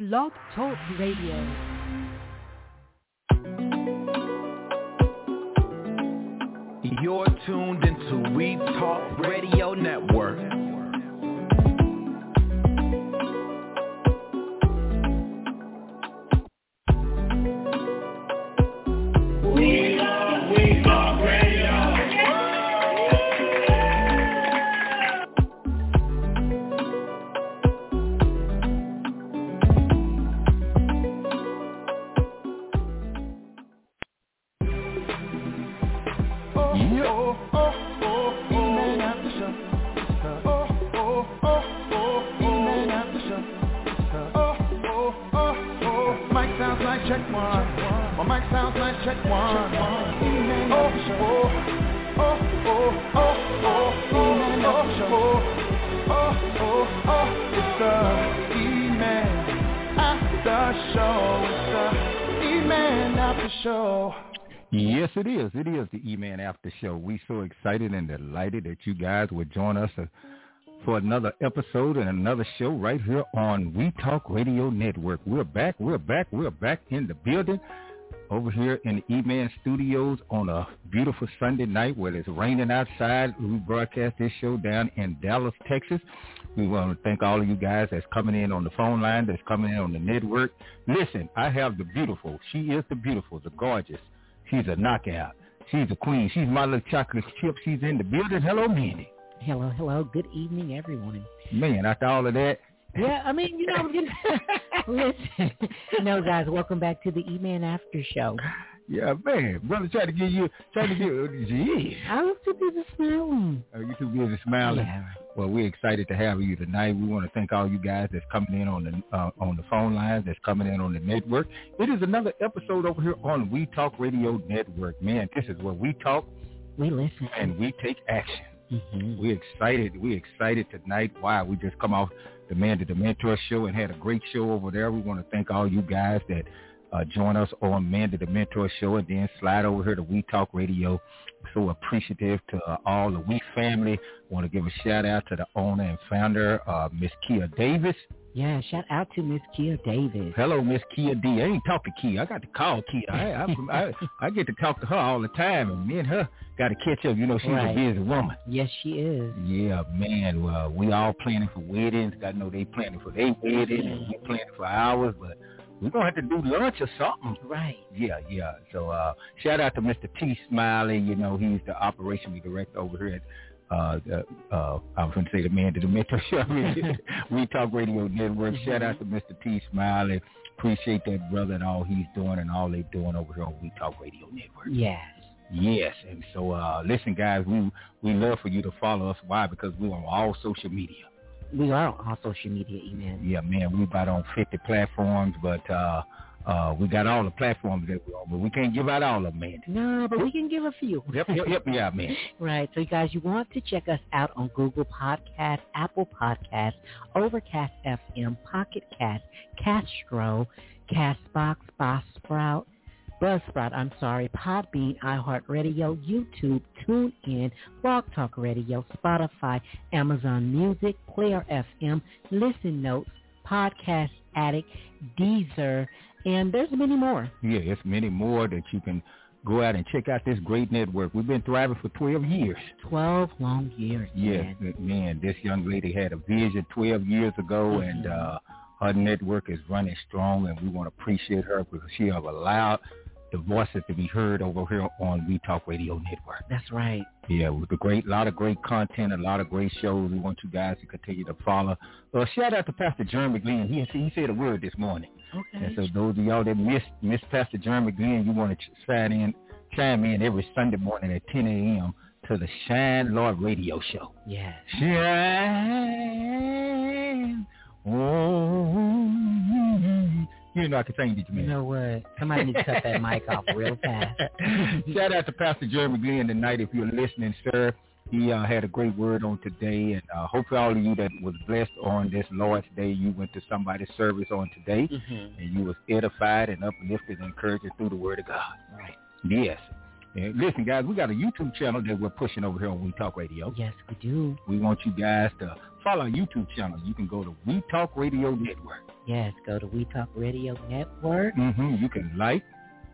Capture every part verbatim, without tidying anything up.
Blog Talk Radio. You're tuned into We Talk Radio Network. We are We Talk Radio. Check one. My mic sounds like check one. Oh, oh, oh, oh, oh, oh, oh, oh, oh, oh, it's the E-Man After Show. It's the E-Man After Show. Yes, it is. It is the E-Man After Show. We're so excited and delighted that you guys would join us uh, for another episode and another show right here on We Talk Radio Network. We're back, we're back, we're back in the building over here in the E-Man Studios on a beautiful Sunday night where it's raining outside. We broadcast this show down in Dallas, Texas. We want to thank all of you guys that's coming in on the phone line, that's coming in on the network. Listen, I have the beautiful. She is the beautiful, the gorgeous. She's a knockout. She's a queen. She's my little chocolate chip. She's in the building. Hello, Mandy. Hello, hello. Good evening, everyone. Man, after all of that. Yeah, I mean, you know, listen. No, guys, welcome back to the E-Man After Show. Yeah, man. Brother trying to get you, trying to get, gee. I was too busy smiling. Oh, you too busy smiling? Yeah. Well, we're excited to have you tonight. We want to thank all you guys that's coming in on the uh, on the phone lines, that's coming in on the network. It is another episode over here on We Talk Radio Network. Man, this is where we talk. We listen. And we take action. Mm-hmm. We're excited. We're excited tonight. Wow, we just come off the Man to the Mentor show and had a great show over there. We want to thank all you guys that uh, join us on Man to the Mentor show and then slide over here to We Talk Radio. So appreciative to uh, all the We family. Want to give a shout out to the owner and founder, uh, Miss Kia Davis. Yeah, shout out to Miss Kia Davis. Hello, Miss Kia D. I ain't talk to Kia. I got to call Kia. I, I, I, I get to talk to her all the time, and me and her got to catch up. You know, she's right. a busy woman. Yes, she is. Yeah, man. Well, we all planning for weddings. I know they planning for their wedding, and we planning for ours, but we're going to have to do lunch or something. Right. Yeah, yeah. So uh, shout out to Mister T. Smiley. You know, he's the operations director over here at Uh, uh, uh, I was going to say the Man to the Mentor show. We Talk Radio Network. Mm-hmm. Shout out to Mister T. Smiley. Appreciate that brother and all he's doing and all they're doing over here on We Talk Radio Network. Yes. Yes. And so, uh, listen, guys, we we love for you to follow us. Why? Because we're on all social media. We are on all social media, E-Man. Yeah, man. We're about on fifty platforms, but uh, uh, we got all the platforms that we're on, but we can't give out all of them, man. No, but we can give a few. Yep, yep, yep, yeah, man. Right. So, you guys, you want to check us out on Google Podcasts, Apple Podcasts, Overcast F M, Pocket Cast, Castro, Castbox, Buzzsprout, Buzzsprout, I'm sorry, Podbean, iHeartRadio, YouTube, TuneIn, Blog Talk Radio, Spotify, Amazon Music, Player F M, Listen Notes, Podcast Addict, Deezer, and there's many more. Yeah, there's many more that you can go out and check out this great network. We've been thriving for twelve years. twelve long years, yeah, man. man, this young lady had a vision twelve years ago, mm-hmm. and uh, her network is running strong, and we want to appreciate her because she has allowed the voices to be heard over here on We Talk Radio Network. That's right. Yeah, with a great, lot of great content, a lot of great shows. We want you guys to continue to follow. Uh, shout out to Pastor Jeremy Glenn. He, he said a word this morning. Okay. And so those of y'all that missed miss Pastor Jeremy Glenn, you want to sign in, chime in every Sunday morning at ten a.m. to the Shine Lord Radio Show. Yeah. Shine. Oh. You know I can sing, did you, man? You know what? Somebody needs to cut that mic off real fast. Shout out to Pastor Jeremy Glenn tonight if you're listening, sir. He uh, had a great word on today, and uh, hopefully all of you that was blessed on this Lord's Day, you went to somebody's service on today, mm-hmm. and you was edified and uplifted and encouraged through the word of God. Right. Yes. And listen, guys, we got a YouTube channel that we're pushing over here on We Talk Radio. Yes, we do. We want you guys to follow our YouTube channel. You can go to We Talk Radio Network. Yes, go to We Talk Radio Network. Mm-hmm. You can like.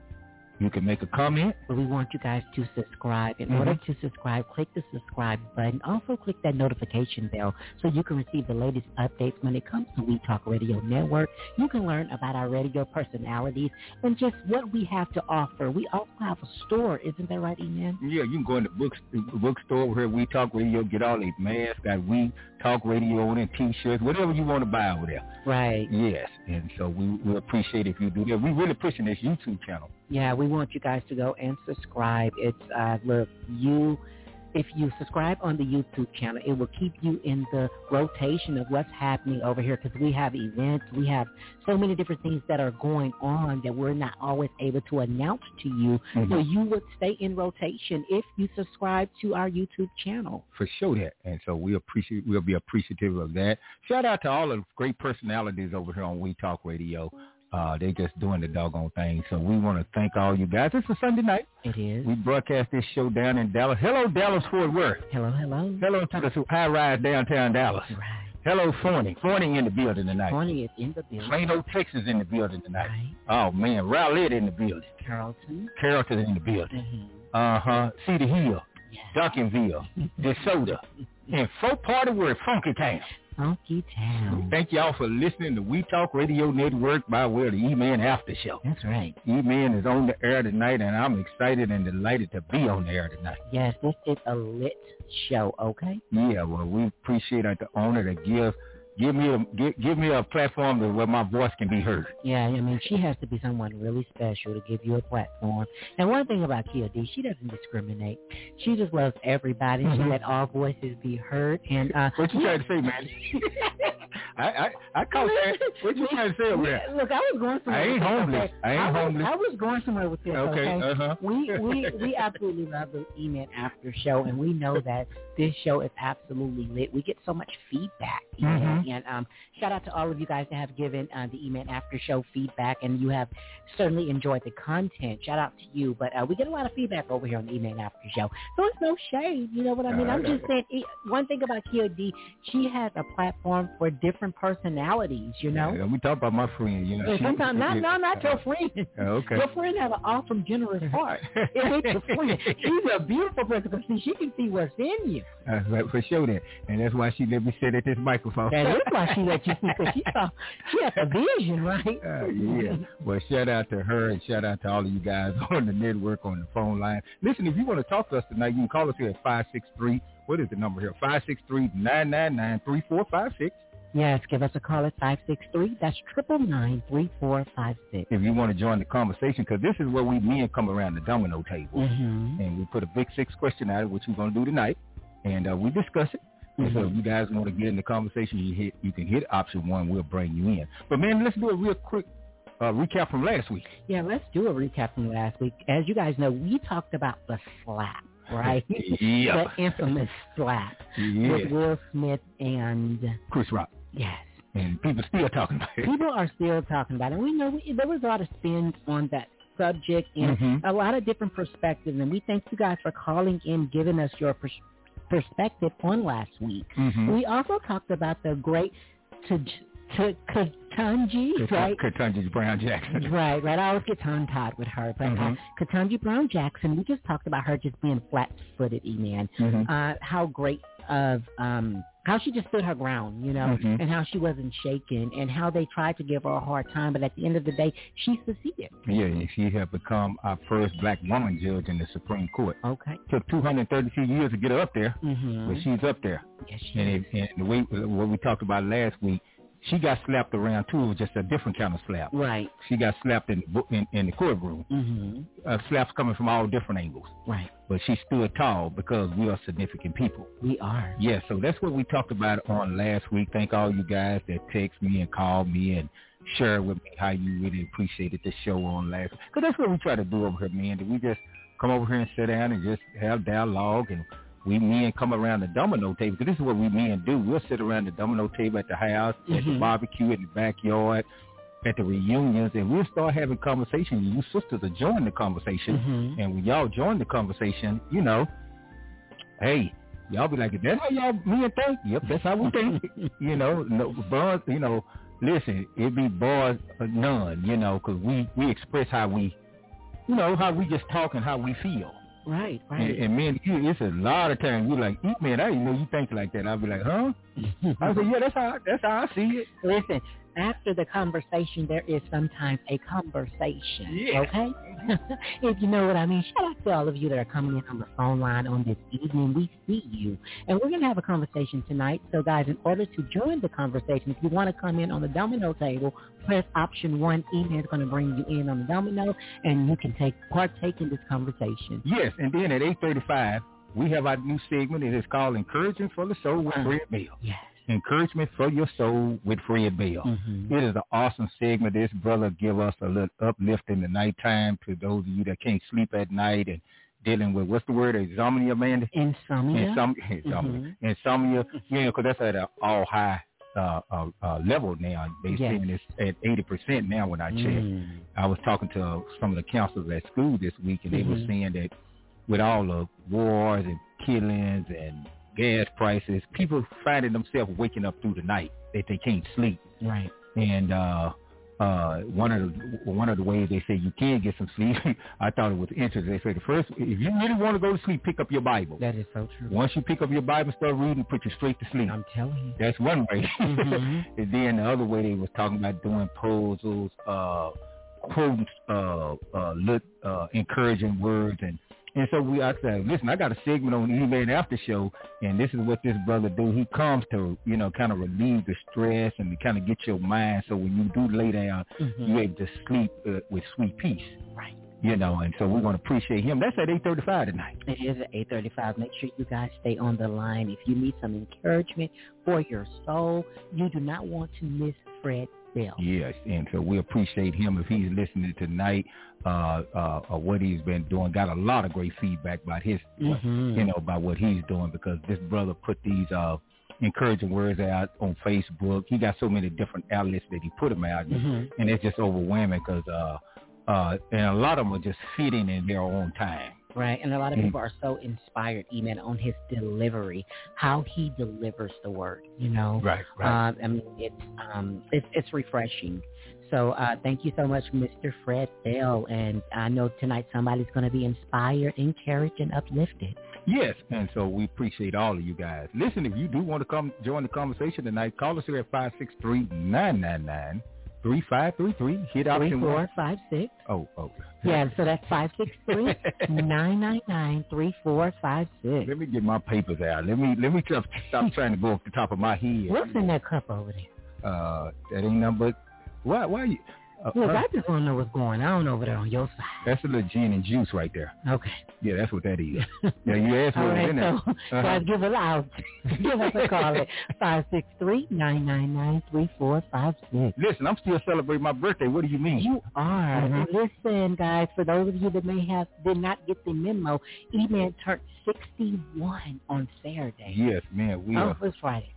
You can make a comment. But we want you guys to subscribe. In Mm-hmm. order to subscribe, click the subscribe button. Also click that notification bell so you can receive the latest updates when it comes to We Talk Radio Network. You can learn about our radio personalities and just what we have to offer. We also have a store. Isn't that right, Eman? Yeah, you can go in the book, bookstore over here, We Talk Radio, get all these masks, got We Talk Radio on it, T-shirts, whatever you want to buy over there. Right. Yes, and so we, we appreciate if you do that. We're really pushing this YouTube channel. Yeah, we want you guys to go and subscribe. It's, uh, look, you, if you subscribe on the YouTube channel, it will keep you in the rotation of what's happening over here because we have events. We have so many different things that are going on that we're not always able to announce to you. Mm-hmm. So you would stay in rotation if you subscribe to our YouTube channel. For sure that. And so we appreciate, we'll be appreciative of that. Shout out to all the great personalities over here on We Talk Radio. Uh, they just doing the doggone thing. So we want to thank all you guys. It's a Sunday night. It is. We broadcast this show down in Dallas. Hello, Dallas, Fort Worth. Hello, hello. Hello to the high-rise downtown Dallas. Right. Hello, Forney. Forney in the building tonight. Forney is in the building. Plano, Texas in the building tonight. Right. Oh, man. Rowlett in the building. Carrollton. Carrollton in the building. Mm-hmm. Uh-huh. Cedar Hill. Yes. Duncanville. DeSoto. And folk party word, Funky Town. Funky Town. Thank y'all for listening to We Talk Radio Network by way of the E-Man After Show. That's right. E-Man is on the air tonight, and I'm excited and delighted to be on the air tonight. Yes, this is a lit show, okay? Yeah, well, we appreciate the honor to give give me a give, give me a platform to where my voice can be heard. Yeah, I mean, she has to be someone really special to give you a platform. And one thing about Kia D, she doesn't discriminate. She just loves everybody. Mm-hmm. She let all voices be heard. And uh, what you trying to say, man? I I I caught that. What you trying to say over there? Look, I was going somewhere. I ain't with homeless. This, okay? I ain't I was, homeless. I was going somewhere with this. Okay. Okay. Uh-huh. We we we absolutely love the E-Man After Show, and we know that this show is absolutely lit. We get so much feedback, Mm-hmm. and um, shout out to all of you guys that have given uh, the E-Man After Show feedback, and you have certainly enjoyed the content. Shout out to you, but uh, we get a lot of feedback over here on the E-Man After Show, so it's no shade. You know what I mean? I'm just saying. One thing about Kia D, she has a platform for different personalities. You know. Yeah, we talk about my friend. You know. And sometimes, not, no, not your friend. Okay. Your friend has an awesome, generous heart. It ain't your friend. She's a beautiful person because see, she can see what's in you. Uh, right, for sure that. And that's why she let me sit at this microphone. That is why she let you see, because she saw, she has a vision, right? Uh, yeah. Well, shout out to her and shout out to all of you guys on the network, on the phone line. Listen, if you want to talk to us tonight, you can call us here at five six three, what is the number here? five six three, nine nine nine, three four five six. Yes, give us a call at five six three, that's triple nine, three four five six. If you want to join the conversation, because this is where we men come around the domino table. Mm-hmm. And we put a big six question out, which we're going to do tonight. And uh, we discuss it. And so if you guys want to get in the conversation, you hit, you can hit option one. We'll bring you in. But, man, let's do a real quick uh, recap from last week. Yeah, let's do a recap from last week. As you guys know, we talked about the slap, right? Yeah. The infamous slap Yeah. with Will Smith and Chris Rock. yes. And people still talking about it. People are still talking about it. And we know we, there was a lot of spins on that subject and Mm-hmm. a lot of different perspectives. And we thank you guys for calling in, giving us your pers- perspective on last week. Mm-hmm. We also talked about the great T- T- Ketanji, right? Ketanji Brown Jackson. Right, right. I always get tongue-tied with her. But Mm-hmm. uh, Ketanji Brown Jackson, we just talked about her just being flat-footed, E-Man. Mm-hmm. Uh, how great of... Um, how she just stood her ground, you know, Mm-hmm. and how she wasn't shaken, and how they tried to give her a hard time, but at the end of the day, she succeeded. Yeah, and she had become our first black woman judge in the Supreme Court. Okay. Took two hundred thirty-two years to get her up there, Mm-hmm. but she's up there. Yes, she And, is. it, and the way what we talked about last week, she got slapped around too. It was just a different kind of slap. Right. She got slapped in the, bo- in, in the courtroom. Mm-hmm. Uh, slaps coming from all different angles. Right. But she stood tall because we are significant people. We are. Yeah, so that's what we talked about on last week. Thank all you guys that text me and call me and share with me how you really appreciated the show on last week. Because that's what we try to do over here, man. That we just come over here and sit down and just have dialogue, and we men come around the domino table. Because this is what we men do. We'll sit around the domino table at the house, at Mm-hmm. the barbecue, in the backyard, at the reunions, and we'll start having conversations. You sisters will join the conversation, Mm-hmm. and when y'all join the conversation, you know, hey, y'all be like, is that how y'all me and think? Yep, that's how we think. You know, no, bars, you know, listen, it be bars or none, you know, because we, we express how we, you know, how we just talk and how we feel. Right, right. And, and man, you, it's a lot of times you like, eat man, I didn't know you think like that. I'll be like, huh? I say, yeah, that's how that's how I see it. Listen, after the conversation, there is sometimes a conversation. Yeah. Okay? If you know what I mean. Shout out to all of you that are coming in on the phone line on this evening. We see you. And we're going to have a conversation tonight. So, guys, in order to join the conversation, if you want to come in on the domino table, press option one. Email is going to bring you in on the domino, and you can take partake in this conversation. Yes, and then at eight thirty-five, we have our new segment. It is called Encouraging for the Soul with Uh, Fred Bell. Yes. Encouragement for your soul with Fred Bell. Mm-hmm. It is an awesome segment. This brother give us a little uplift in the nighttime to those of you that can't sleep at night and dealing with, what's the word, insomnia, man? Insomnia. Insom- insomnia. Mm-hmm. Insomnia, you know, because that's at an all high uh, uh, uh, level now. They Yes. saying it's at eighty percent now when I checked. Mm. I was talking to some of the counselors at school this week, and they Mm-hmm. were saying that with all the wars and killings and gas prices, people finding themselves waking up through the night that they can't sleep. Right. And uh, uh, one of the one of the ways they say you can get some sleep, I thought it was interesting. They say the first, if you really want to go to sleep, pick up your Bible. That is so true. Once you pick up your Bible, start reading, put you straight to sleep. I'm telling you. That's one way. Mm-hmm. And then the other way they was talking about doing puzzles, uh, quoting uh, uh, lit, uh, encouraging words, and and so we I said, listen, I got a segment on Email After Show, and this is what this brother do. He comes to, you know, kind of relieve the stress and to kind of get your mind so when you do lay down, Mm-hmm. you're able to sleep uh, with sweet peace. Right. You know, and so we're going to appreciate him. That's at eight thirty-five tonight. It is at eight thirty-five. Make sure you guys stay on the line. If you need some encouragement for your soul, you do not want to miss Fred Bell. Yes, and so we appreciate him if he's listening tonight, uh, uh, uh, what he's been doing. Got a lot of great feedback about his, Mm-hmm. you know, about what he's doing, because this brother put these uh, encouraging words out on Facebook. He got so many different outlets that he put them out, Mm-hmm. and it's just overwhelming because, uh, uh, and a lot of them are just fitting in their own time. Right, and a lot of Mm-hmm. people are so inspired even on his delivery, how he delivers the word, you know. Right, right. Uh, I mean, it's, um, it's, it's refreshing. So uh, thank you so much, Mister Fred Bell. And I know tonight somebody's going to be inspired, encouraged, and uplifted. Yes, and so we appreciate all of you guys. Listen, if you do want to come join the conversation tonight, call us here at five six three, nine nine nine, three five three three. Hit option Three, one. four, five, six. Oh, oh. Yeah, so that's five six three, nine nine nine, three four five six. Let me get my papers out. Let me let me stop, stop trying to go off the top of my head. What's in that cup over there? Uh, that ain't nothing but why why you? Uh, Look, uh, I just want to know what's going on over there on your side. that's a little gin and juice right there. Okay. Yeah, that's what that is. Yeah, you asked All what was right, in there. so, Uh-huh. guys, give it out. Give us a call at five six three, nine nine nine, three four five six. Listen, I'm still celebrating my birthday. What do you mean? You are. Mhm. Listen, guys, for those of you that may have did not get the memo, E-Man turned sixty-one on Saturday. Yes, man. We Oh, are. it was Friday.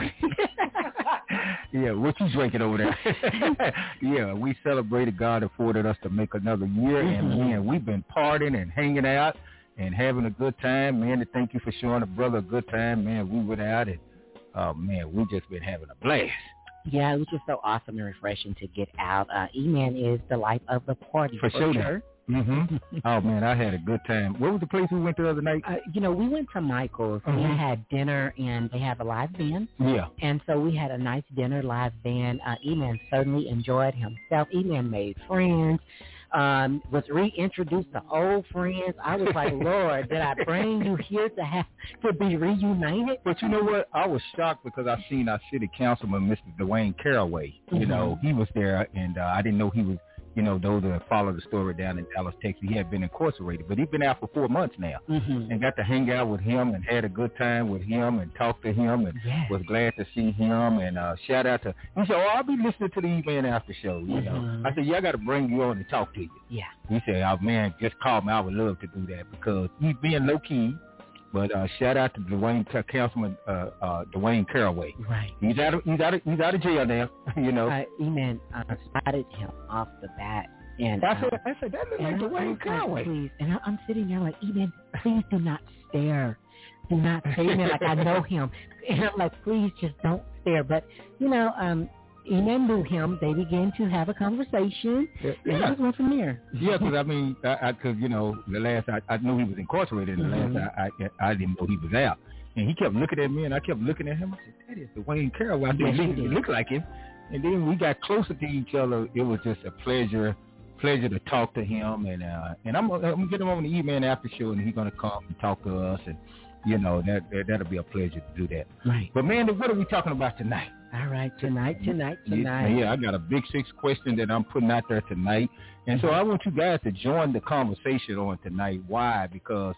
Yeah, what you drinking over there? Yeah, we celebrated God afforded us to make another year, and Mhm. man, we've been partying and hanging out and having a good time. Man, to thank you for showing a brother a good time. Man, we went out and, oh man, we just been having a blast. Yeah, it was just so awesome and refreshing to get out. Uh, E-Man is the life of the party. For sure. Mm-hmm. Oh man, I had a good time. What was the place we went to the other night? Uh, you know, we went to Michael's. We Mhm. had dinner, and they have a live band. Yeah. And so we had a nice dinner, live band. Uh, E-Man certainly enjoyed himself. E-Man made friends, um, was reintroduced to old friends. I was like, Lord, did I bring you here to have to be reunited? But you know what? I was shocked because I seen our city councilman, Mister Dwayne Caraway. You Mhm. know, he was there, and uh, I didn't know he was, you know, those that follow the story down in Dallas, Texas, he had been incarcerated. But he's been out for four months now. Mm-hmm. And got to hang out with him and had a good time with him and talk to him and Yes. was glad to see him. And uh, shout out to, he said, oh, I'll be listening to the E-Man After Show, you know. Mhm. I said, yeah, I got to bring you on and talk to you. Yeah. He said, oh, man, just call me. I would love to do that because he's being low-key, But uh, shout out to Dwayne uh, Councilman uh, uh, Dwayne Caraway. Right. He's out of he's out of he's out of jail now. You know. Uh, E-Man uh, spotted him off the bat, and I uh, said I said that looks like Dwayne Caraway. Like, please, and I, I'm sitting there like, E-Man, please do not stare. Do not stare at me like I know him. And I'm like, please just don't stare. But you know, um. E-Man knew him. They began to have a conversation, yeah. and it just went from there. Yeah, because I mean, I, because you know, the last I, I knew he was incarcerated, and the mm-hmm. last I, I I didn't know he was out, and he kept looking at me, and I kept looking at him. I said, "That is Dwayne Caraway." I said, yes, "It looked like him." And then we got closer to each other. It was just a pleasure, pleasure to talk to him, and uh, and I'm, I'm gonna get him on the E-Man after show, and he's gonna come and talk to us, and you know that, that that'll be a pleasure to do that. Right. But man, what are we talking about tonight? All right, tonight, tonight, tonight. Yeah, I got a big six question that I'm putting out there tonight. And so I want you guys to join the conversation on tonight. Why? Because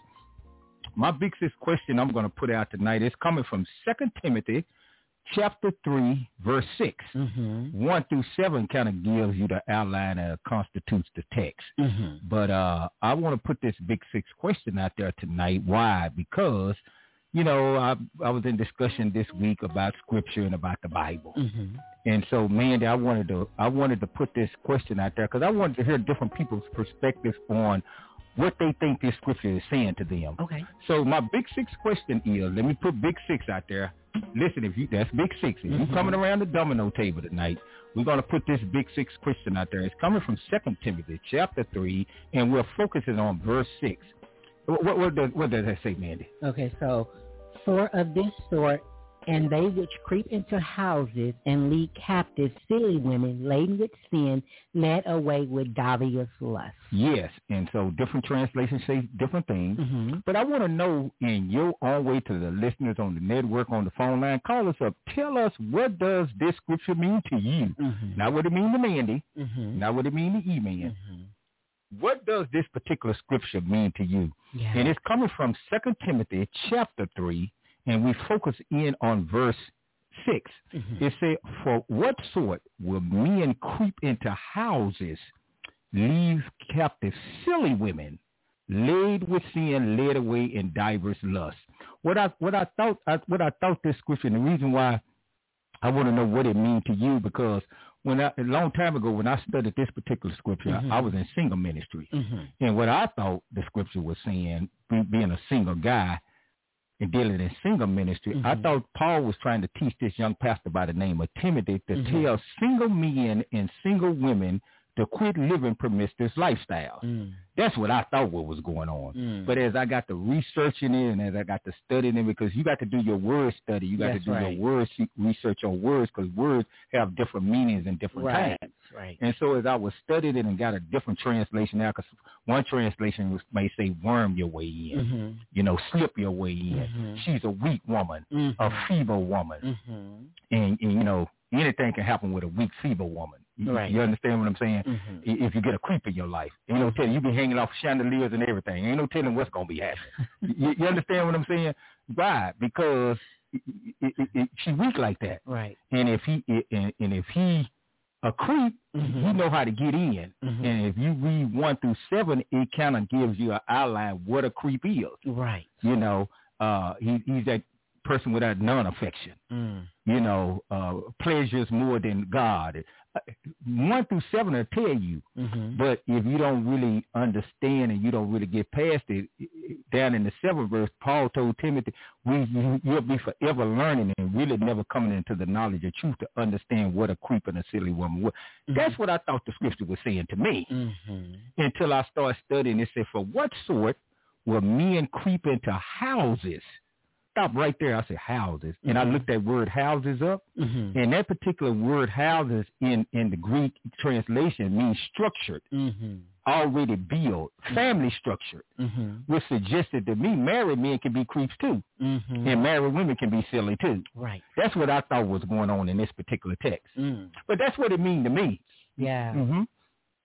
my big six question I'm going to put out tonight is coming from Second Timothy chapter three, verse six. Mm-hmm. one through seven kind of gives you the outline that constitutes the text. Mm-hmm. But uh, I want to put this big six question out there tonight. Why? Because you know, I, I was in discussion this week about scripture and about the Bible. Mm-hmm. And so, Mandy, I wanted to I wanted to put this question out there because I wanted to hear different people's perspectives on what they think this scripture is saying to them. Okay. So my big six question is, let me put big six out there. Listen, if you that's big six. If mm-hmm. you're coming around the domino table tonight, we're going to put this big six question out there. It's coming from Second Timothy chapter three, and we're focusing on verse six. What, what, does, what does that say, Mandy? Okay, so, for of this sort, and they which creep into houses and lead captive silly women laden with sin, led away with divers lusts. Yes, and so different translations say different things. Mm-hmm. But I want to know, in your own way, to the listeners on the network, on the phone line, call us up. Tell us, what does this scripture mean to you? Mm-hmm. Not what it means to Mandy. Mm-hmm. Not what it means to E-Man. Mm-hmm. What does this particular scripture mean to you? Yeah. And it's coming from Second Timothy chapter three, and we focus in on verse six. Mm-hmm. It says, for what sort will men creep into houses, leave captive silly women, laid with sin, led away in diverse lusts? What I what I thought I, what I thought this scripture, and the reason why I want to know what it means to you, because when I, a long time ago, when I studied this particular scripture, mm-hmm. I, I was in single ministry. Mm-hmm. And what I thought the scripture was saying, be, being a single guy and dealing in single ministry, mm-hmm. I thought Paul was trying to teach this young pastor by the name of Timothy to mm-hmm. tell single men and single women to quit living promiscuous lifestyle. Mm. That's what I thought what was going on. Mm. But as I got to researching it and as I got to studying it, because you got to do your word study, you got That's to do right. your word research on words, because words have different meanings in different right. times. Right. And so as I was studying it and got a different translation now, because one translation was, may say worm your way in, mm-hmm. you know, slip your way in. Mm-hmm. She's a weak woman, mm-hmm. a feeble woman. Mm-hmm. And, and, you know, anything can happen with a weak, feeble woman. You, right. you understand what I'm saying? Mm-hmm. If you get a creep in your life, ain't no telling. You be hanging off chandeliers and everything. Ain't no telling what's gonna be happening. you, you understand what I'm saying? Why? Because it, it, it, she weak like that. Right. And if he and, and if he a creep, mm-hmm. he know how to get in. Mm-hmm. And if you read one through seven, it kind of gives you an outline what a creep is. Right. You know, uh, he, he's that person without non-affection. Mm. You know, uh, pleasures more than God. One through seven will tell you, mm-hmm. but if you don't really understand and you don't really get past it, down in the seventh verse, Paul told Timothy, we, you, you'll be forever learning and really never coming into the knowledge of truth to understand what a creep and a silly woman was. Mm-hmm. That's what I thought the scripture was saying to me. Mm-hmm. Until I started studying, it said, for what sort will men creep into houses? Stop right there. I said houses. And mm-hmm. I looked that word houses up. Mm-hmm. And that particular word houses in, in the Greek translation means structured, mm-hmm. already built, family structured, mm-hmm. which suggested to me married men can be creeps too. Mm-hmm. And married women can be silly too. Right. That's what I thought was going on in this particular text. Mm. But that's what it means to me. Yeah. Mm-hmm.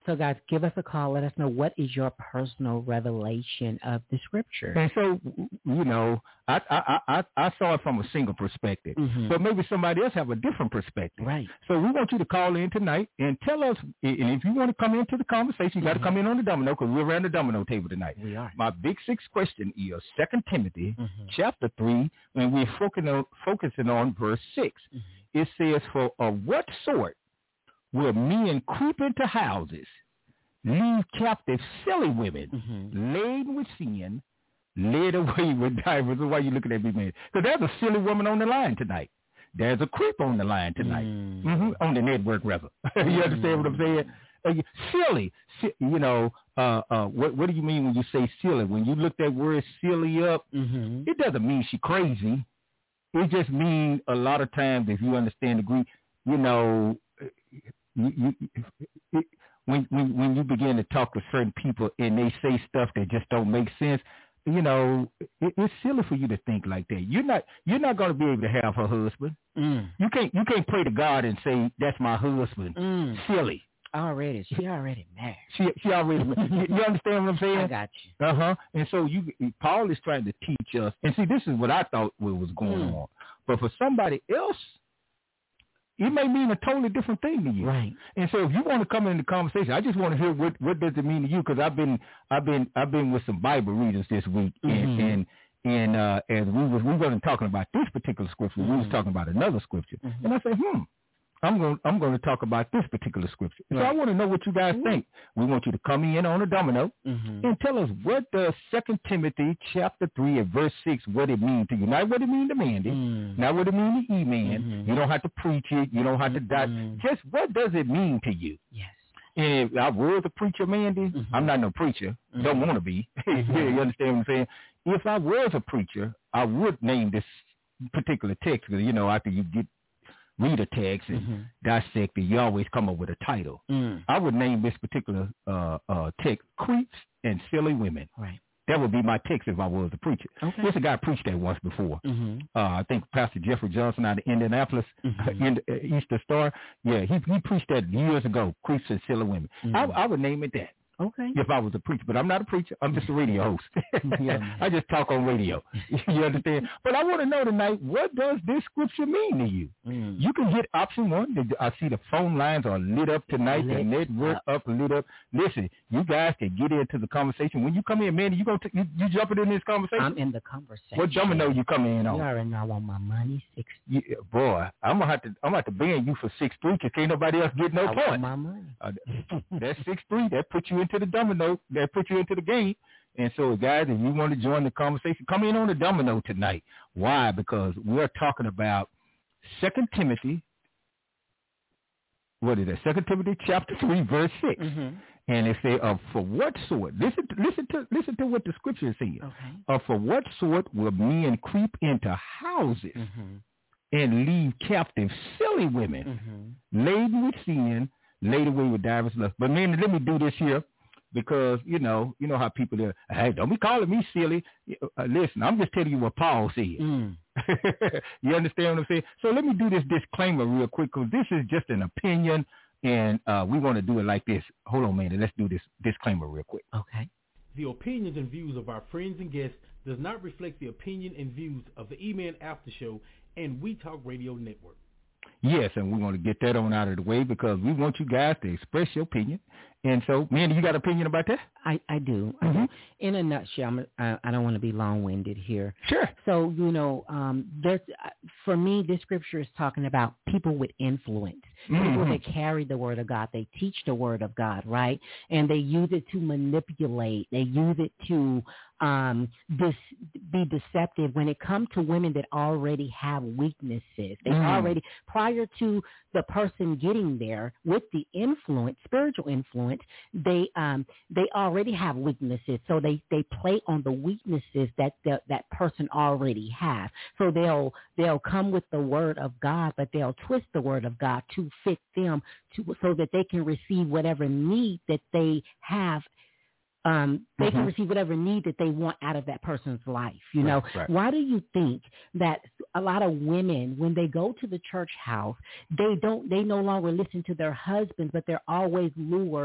So, guys, give us a call. Let us know what is your personal revelation of the scripture. And so, you know, I I I, I saw it from a single perspective, mm-hmm. but maybe somebody else have a different perspective. Right. So we want you to call in tonight and tell us, and if you want to come into the conversation, you mm-hmm. got to come in on the domino because we're around the domino table tonight. We are. My big six question is Second Timothy mm-hmm. chapter three, and we're focusing on, focusing on verse six. Mm-hmm. It says, "For of what sort will men creep into houses, leave captive silly women, mm-hmm. laden with sin, led away with divers." Why are you looking at me, man? Because there's a silly woman on the line tonight. There's a creep on the line tonight, mm. mm-hmm. on the network, rather. You understand what I'm saying? Uh, silly, si- you know, uh, uh, what, what do you mean when you say silly? When you look that word silly up, mm-hmm. it doesn't mean she crazy. It just means a lot of times, if you understand the Greek, you know, you, you, it, when, when, when you begin to talk to certain people and they say stuff that just don't make sense, you know, it, it's silly for you to think like that. You're not you're not going to be able to have her husband. Mm. You can't you can't pray to God and say that's my husband. Mm. Silly. Already, she already married. She she already. you, you understand what I'm saying? I got you. Uh huh. And so you Paul is trying to teach us. And see, this is what I thought was going mm. on. But for somebody else, it may mean a totally different thing to you. Right. And so if you want to come in the conversation, I just want to hear what what does it mean to you, because I've been I've been I've been with some Bible readers this week, mm-hmm. and and and uh, as we was we wasn't talking about this particular scripture, mm-hmm. we was talking about another scripture, mm-hmm. and I said, hmm. I'm going. I'm going to talk about this particular scripture. Right. So I want to know what you guys mm-hmm. think. We want you to come in on a domino mm-hmm. and tell us what does Second Timothy chapter three and verse six, what it mean to you. Not what it mean to Mandy. Mm-hmm. Not what it mean to E-Man. Mm-hmm. You don't have to preach it. You don't have to die. Mm-hmm. Just what does it mean to you? Yes. And if I was a preacher, Mandy, mm-hmm. I'm not no preacher. Mm-hmm. Don't want to be. Mm-hmm. You understand what I'm saying? If I was a preacher, I would name this particular text, because you know after you get read a text and mm-hmm. dissect it, you always come up with a title. Mm. I would name this particular uh, uh, text, Creeps and Silly Women. Right. That would be my text if I was a preacher. Okay. There's a guy preached that once before. Mm-hmm. Uh, I think Pastor Jeffrey Johnson out of Indianapolis, mm-hmm. in, uh, Easter Star. Yeah, he he preached that years ago, Creeps and Silly Women. Mm-hmm. I, I would name it that. Okay. If I was a preacher, but I'm not a preacher. I'm just a radio host. yeah. I just talk on radio. You understand? But I want to know tonight, what does this scripture mean to you? Mm. You can hit option one. I see the phone lines are lit up tonight. Lit the network up. up and lit up. Listen, you guys can get into the conversation. When you come in, man, you go to, you, you jumping in this conversation? I'm in the conversation. What domino you come in on? You already know I want my money. Six. Yeah, boy, I'm gonna have to. I'm gonna have to ban you for six three because can't nobody else get no I point. Want my money. Uh, that's six three. That puts you into the domino. That puts you into the game. And so, guys, if you want to join the conversation, come in on the domino tonight. Why? Because we're talking about Second Timothy. What is that? Second Timothy chapter three, verse six. Mm-hmm. And it say, "Of for what sort?" Listen, to, listen to listen to what the scripture says. Okay. Of for what sort will men creep into houses mm-hmm. and leave captive silly women, mm-hmm. laden with sin, laid away with divers lusts? But man, let me do this here. Because, you know, you know how people are, hey, don't be calling me silly. Uh, listen, I'm just telling you what Paul said. Mm. You understand what I'm saying? So let me do this disclaimer real quick, because this is just an opinion, and uh, we want to do it like this. Hold on, man, let's do this disclaimer real quick. Okay. The opinions and views of our friends and guests does not reflect the opinion and views of the E-Man After Show and We Talk Radio Network. Yes, and we want to get that on out of the way because we want you guys to express your opinion. And so, Mandy, you got an opinion about that? I, I do. Mm-hmm. I do. In a nutshell, I'm, I, I don't want to be long-winded here. Sure. So, you know, um, there's, for me, this scripture is talking about people with influence, mm-hmm. people that carry the word of God. They teach the word of God, right? And they use it to manipulate. They use it to um, dis, be deceptive when it comes to women that already have weaknesses. They mm-hmm. already, prior to the person getting there with the influence, spiritual influence, they um, they already have weaknesses, so they, they play on the weaknesses that the, that person already has. So they'll they'll come with the word of God, but they'll twist the word of God to fit them, to so that they can receive whatever need that they have. Um, they mm-hmm. can receive whatever need that they want out of that person's life. You right, know, right. Why do you think that a lot of women, when they go to the church house, they don't, they no longer listen to their husbands, but they're always lured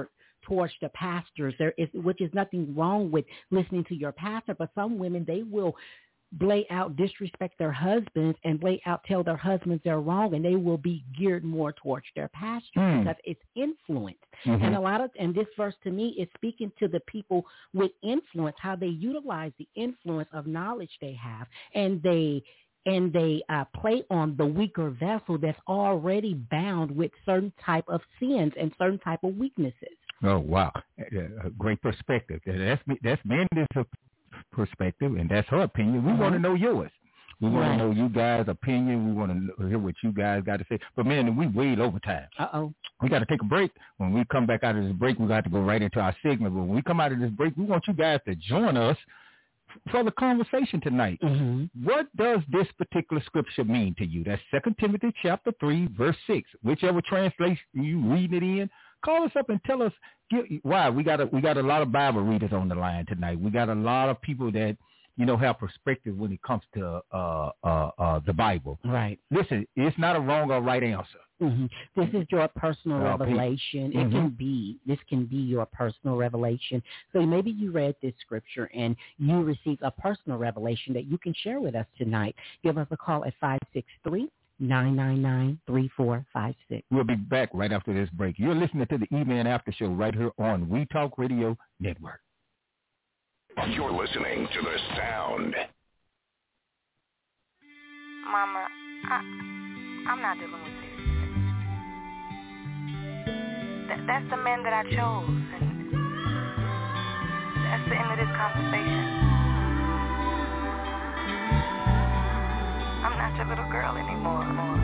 towards the pastors. There is, which is nothing wrong with listening to your pastor, but some women, they will blay out disrespect their husbands and blay out tell their husbands they're wrong, and they will be geared more towards their pastor mm. because it's influence. Mm-hmm. And a lot of, and this verse to me is speaking to the people with influence, how they utilize the influence of knowledge they have, and they and they uh, play on the weaker vessel that's already bound with certain type of sins and certain type of weaknesses. Oh, wow. Uh, great perspective. That's that's Mandy's perspective, and that's her opinion. We uh-huh. want to know yours. We want right. to know you guys' opinion. We want to hear what you guys got to say. But, man, we wait overtime. Uh-oh. We got to take a break. When we come back out of this break, we got to go right into our segment. But when we come out of this break, we want you guys to join us for the conversation tonight. Mm-hmm. What does this particular scripture mean to you? That's Second Timothy chapter three, verse six. Whichever translation you read it in, call us up and tell us why. We got a, we got a lot of Bible readers on the line tonight. We got a lot of people that, you know, have perspective when it comes to uh, uh, uh, the Bible. Right. Listen, it's not a wrong or right answer. Mm-hmm. This is your personal uh, revelation. Mm-hmm. It can be, this can be your personal revelation. So maybe you read this scripture and you received a personal revelation that you can share with us tonight. Give us a call at five six three, nine nine nine, three four five six. We'll be back right after this break. You're listening to the E-Man After Show right here on We Talk Radio Network. You're listening to the sound. Mama, I, I'm not dealing with this. Th- that's the man that I chose, and that's the end of this conversation. I'm not your little girl anymore.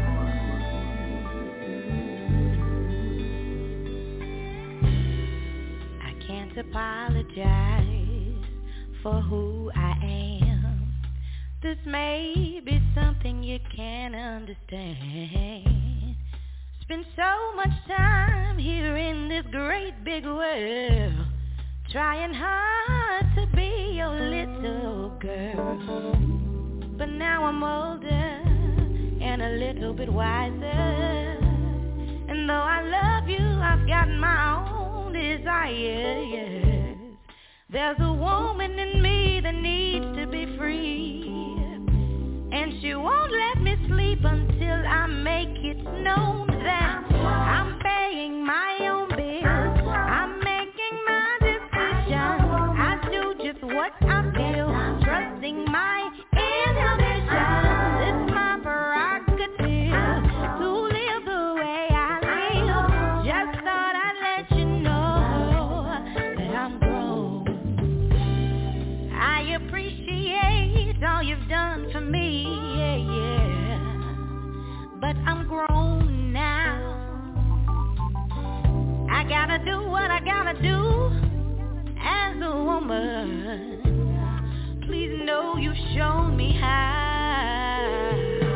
I can't apologize for who I am. This may be something you can't understand. Spend so much time here in this great big world, trying hard to be your little girl. But now I'm older and a little bit wiser, and though I love you, I've got my own desires. There's a woman in me that needs to be free, and she won't let me sleep until I make it known that I'm paying my own bills. I'm making my decisions. I do just what I feel, trusting my inhibitions. It's my prerogative to live the way I live. Just thought I'd let you know that I'm grown. I appreciate all you've done for me, yeah, yeah. But I'm grown now. I gotta do what I gotta do as a woman. Please know you've shown me how.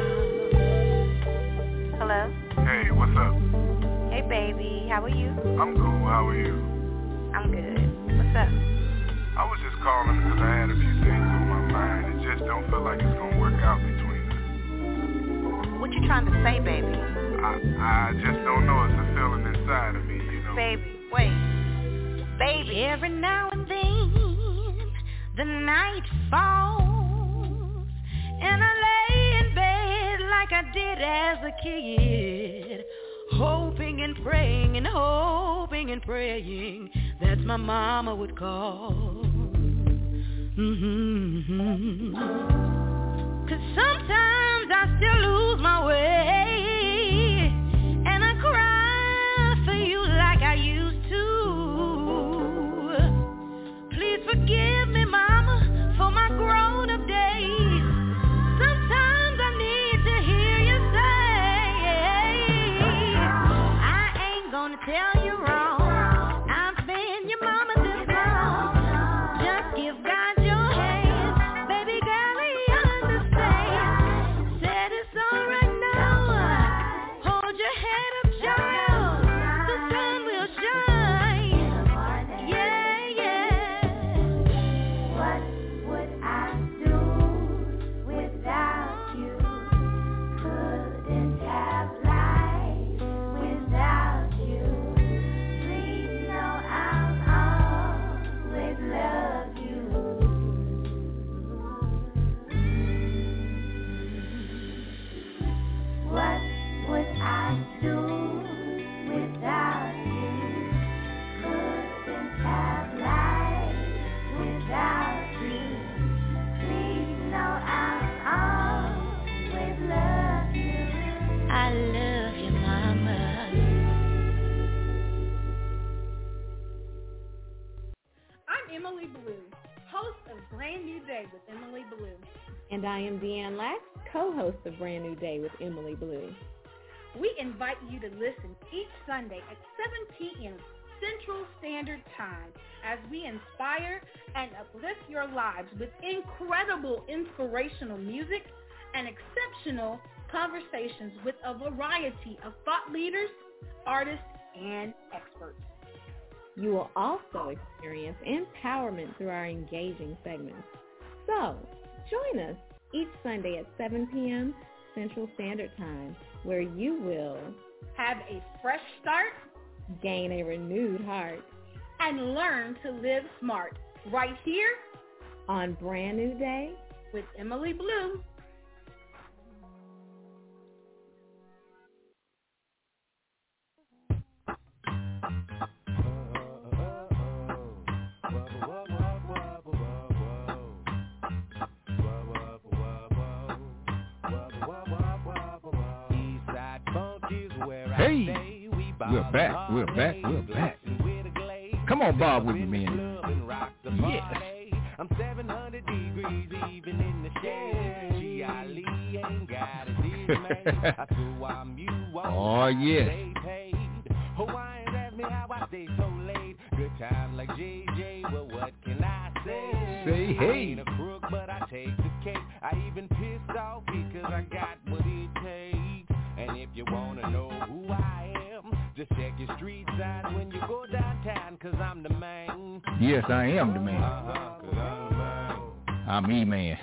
Hello? Hey, what's up? Hey, baby. How are you? I'm cool. How are you? I'm good. What's up? I was just calling because I had a few things on my mind. It just don't feel like it's going to work out between us. What you trying to say, baby? I, I just don't know. It's a feeling inside of me, you know. Baby, wait. Baby. Every now and then the night falls, and I lay in bed like I did as a kid, hoping and praying and hoping and praying that my mama would call. Mm-hmm. 'Cause sometimes I still lose my way, and I cry for you like I used to. Please forgive me, Mama, for my grown-up days. Sometimes I need to hear you say, I ain't gonna tell you wrong. I've been your mama this long. Just give God your hand, baby girl, he understands. Said it's alright now. Emily Blue, host of Brand New Day with Emily Blue. And I am Deanne Lax, co-host of Brand New Day with Emily Blue. We invite you to listen each Sunday at seven p.m. Central Standard Time as we inspire and uplift your lives with incredible inspirational music and exceptional conversations with a variety of thought leaders, artists, and experts. You will also experience empowerment through our engaging segments. So, join us each Sunday at seven p.m. Central Standard Time, where you will have a fresh start, gain a renewed heart, and learn to live smart right here on Brand New Day with Emily Blue. Hey, we're back, we're back, we're back. Come on, Bob, with me, man. Yes. I'm seven hundred degrees even in the shade. G I ain't got it. Oh, yes. Hawaiians ask me how I stay so late. Good times like J J, well, what can I say? Say hey. I ain't a crook, but I take the cake. I even pissed off because I got what it takes. And if you want to know who I am, just check your street sign when you go downtown, cause I'm the man. Yes, I am the man. Uh-huh, cause I'm the man. I'm E-Man.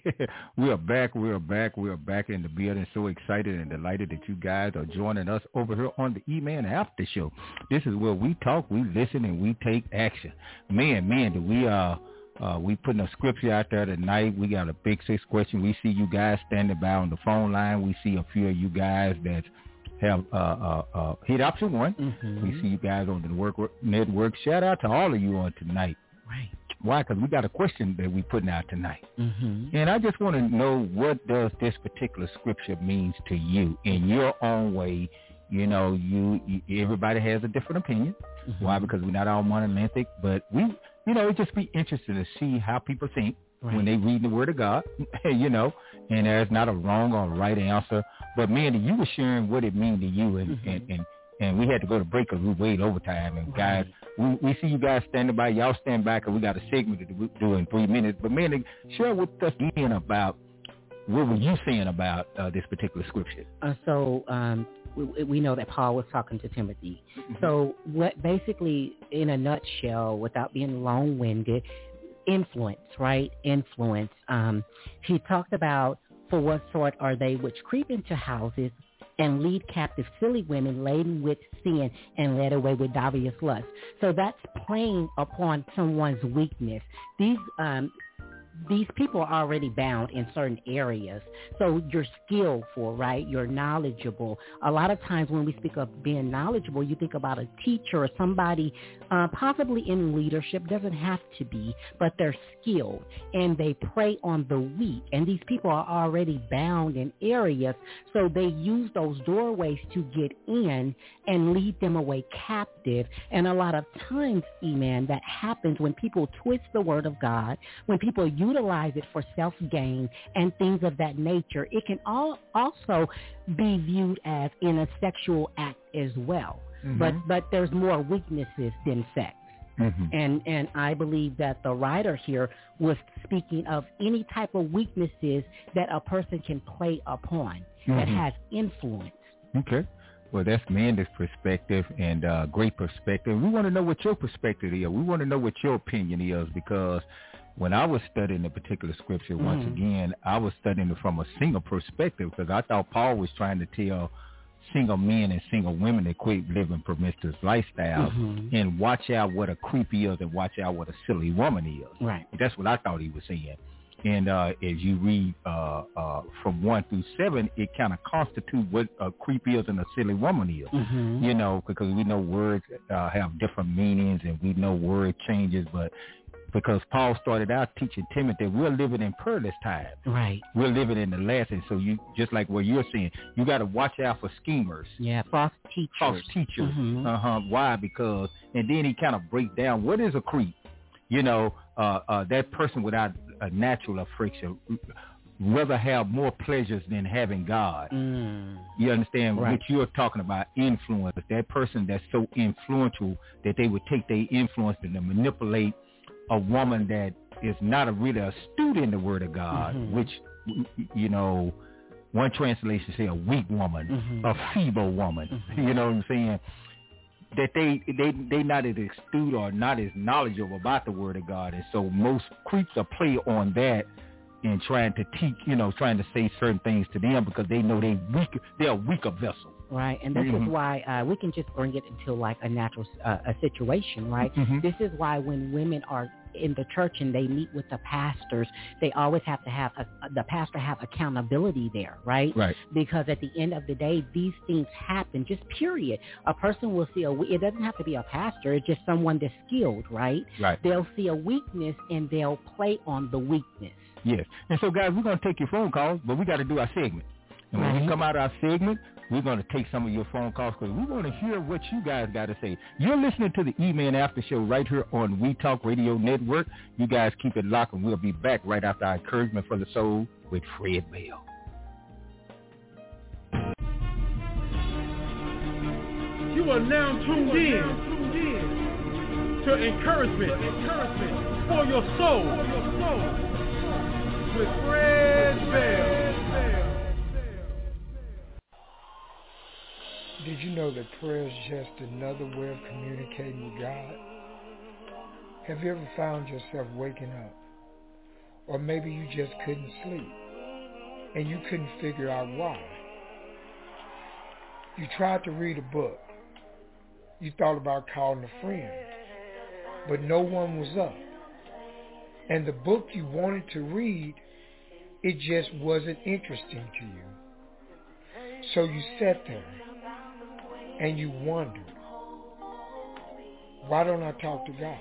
We're back, we're back, we're back in the building. So excited and delighted that you guys are joining us over here on the E-Man After Show. This is where we talk, we listen, and we take action. Man, man, do we uh Uh, we putting a scripture out there tonight. We got a big six question. We see you guys standing by on the phone line. We see a few of you guys that have uh, uh, uh, hit option one. Mm-hmm. We see you guys on the work network. Shout out to all of you on tonight. Right. Why? Because we got a question that we putting out tonight. Mm-hmm. And I just want to know, what does this particular scripture means to you in your own way? You know, you, you everybody has a different opinion. Mm-hmm. Why? Because we're not all monolithic, but we, you know, it just be interesting to see how people think right. when they read the Word of God, you know, and there's not a wrong or a right answer. But, Mandy, you were sharing what it means to you, and, mm-hmm. and, and, and we had to go to break because we waited overtime. And, guys, we, we see you guys standing by. Y'all stand back, and we got a segment to do in three minutes. But, Mandy, share with us again about what were you saying about uh, this particular scripture? Uh, so, um, We, we know that Paul was talking to Timothy. Mm-hmm. So what basically, in a nutshell, without being long-winded, influence, right? Influence. Um, he talked about, for what sort are they which creep into houses and lead captive silly women laden with sin and led away with divers lusts. So that's playing upon someone's weakness. These um These people are already bound in certain areas. So you're skillful, right? You're knowledgeable. A lot of times when we speak of being knowledgeable, you think about a teacher or somebody uh, possibly in leadership. Doesn't have to be, but they're skilled and they prey on the weak. And these people are already bound in areas. So they use those doorways to get in and lead them away captive. And a lot of times, E-Man, that happens when people twist the word of God, when people use utilize it for self-gain and things of that nature. It can all also be viewed as in a sexual act as well. Mm-hmm. But but there's more weaknesses than sex. Mm-hmm. And and I believe that the writer here was speaking of any type of weaknesses that a person can play upon mm-hmm. that has influence. Okay. Well, that's Mandy's perspective, and uh, great perspective. We want to know what your perspective is. We want to know what your opinion is, because when I was studying the particular scripture, mm. once again, I was studying it from a single perspective, because I thought Paul was trying to tell single men and single women to quit living promiscuous lifestyles mm-hmm. and watch out what a creep is and watch out what a silly woman is. Right. That's what I thought he was saying. And uh, as you read uh, uh, from one through seven, it kind of constitutes what a creep is and a silly woman is. Mm-hmm. You know, because we know words uh, have different meanings and we know word changes, but because Paul started out teaching Timothy, we're living in perilous times. Right. We're living in the last, and so you, just like what you're saying, you got to watch out for schemers. Yeah, false teachers. False teachers. Mm-hmm. Uh-huh. Why? Because, and then he kind of breaks down, what is a creep? You know, uh, uh, that person without a natural affliction rather have more pleasures than having God. Mm. You understand Right. what you're talking about, influence. That person that's so influential that they would take their influence and to manipulate a woman that is not a really astute in the Word of God, Mhm. which, you know, one translation say a weak woman, Mhm. a feeble woman. Mhm. You know what I'm saying? That they they they not as astute or not as knowledgeable about the Word of God, and so most creeps are play on that and trying to teach, you know, trying to say certain things to them because they know they weak, they're a weaker vessel. Right, and this Mhm. is why uh, we can just bring it into like a natural uh, a situation, right? Mhm. This is why when women are in the church and they meet with the pastors, they always have to have a, the pastor have accountability there, right? Right. Because at the end of the day, these things happen. Just period. A person will see a. It doesn't have to be a pastor. It's just someone that's skilled, right? Right. They'll see a weakness and they'll play on the weakness. Yes. And so, guys, we're going to take your phone calls, but we got to do our segment. And when Right. we come out of our segment, we're going to take some of your phone calls because we want to hear what you guys got to say. You're listening to the E-Man After Show right here on We Talk Radio Network. You guys keep it locked, and we'll be back right after our encouragement for the soul with Fred Bell. You are now tuned in to encouragement, encouragement for your soul, with Fred Bell. Did you know that prayer is just another way of communicating with God? Have you ever found yourself waking up? Or maybe you just couldn't sleep and you couldn't figure out why. You tried to read a book. You thought about calling a friend, but no one was up. And the book you wanted to read, it just wasn't interesting to you. So you sat there and you wondered, why don't I talk to God?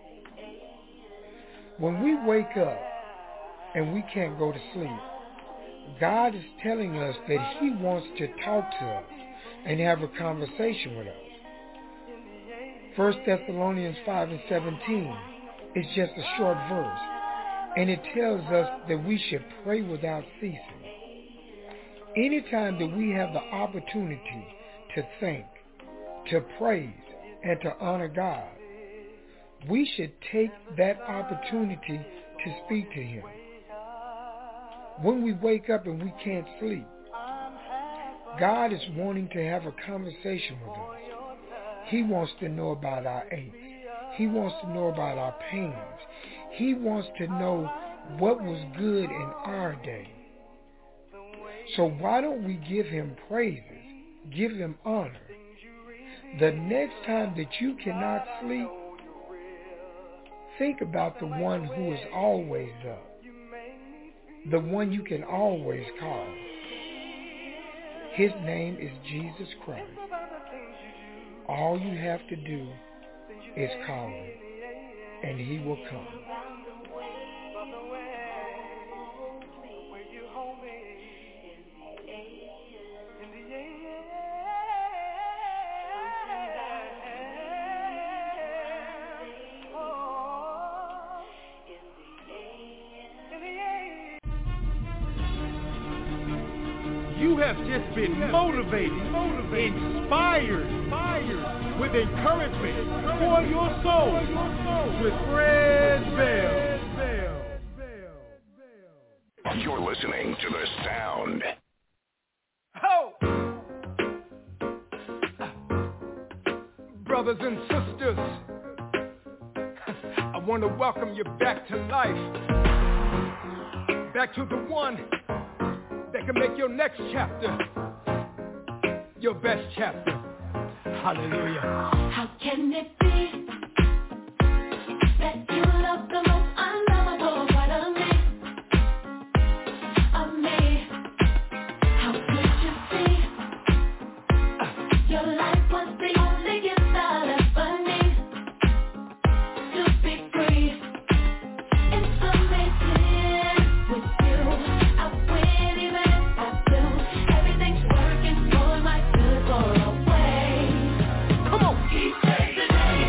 When we wake up and we can't go to sleep, God is telling us that he wants to talk to us and have a conversation with us. First Thessalonians five and seventeen is just a short verse, and it tells us that we should pray without ceasing. Anytime that we have the opportunity to think, to praise, and to honor God, we should take that opportunity to speak to him. When we wake up and we can't sleep, God is wanting to have a conversation with us. He wants to know about our aches. He wants to know about our pains. He wants to know what was good in our day. So why don't we give him praises, give him honor? The next time that you cannot sleep, think about the one who is always up, the one you can always call. His name is Jesus Christ. All you have to do is call him, and he will come. You have just been motivated, motivated, inspired, inspired with encouragement for your soul with Fred Bell. You're listening to the sound. Ho! Brothers and sisters, I want to welcome you back to life, back to the one that can make your next chapter your best chapter. Hallelujah. How can it be that you love the most unlovable part of me, of me? How could you see your life was the only gift I'll ever need to be free? It's amazing with you. I win even if I do. Everything's working for my good for a way. Come on. He says the name.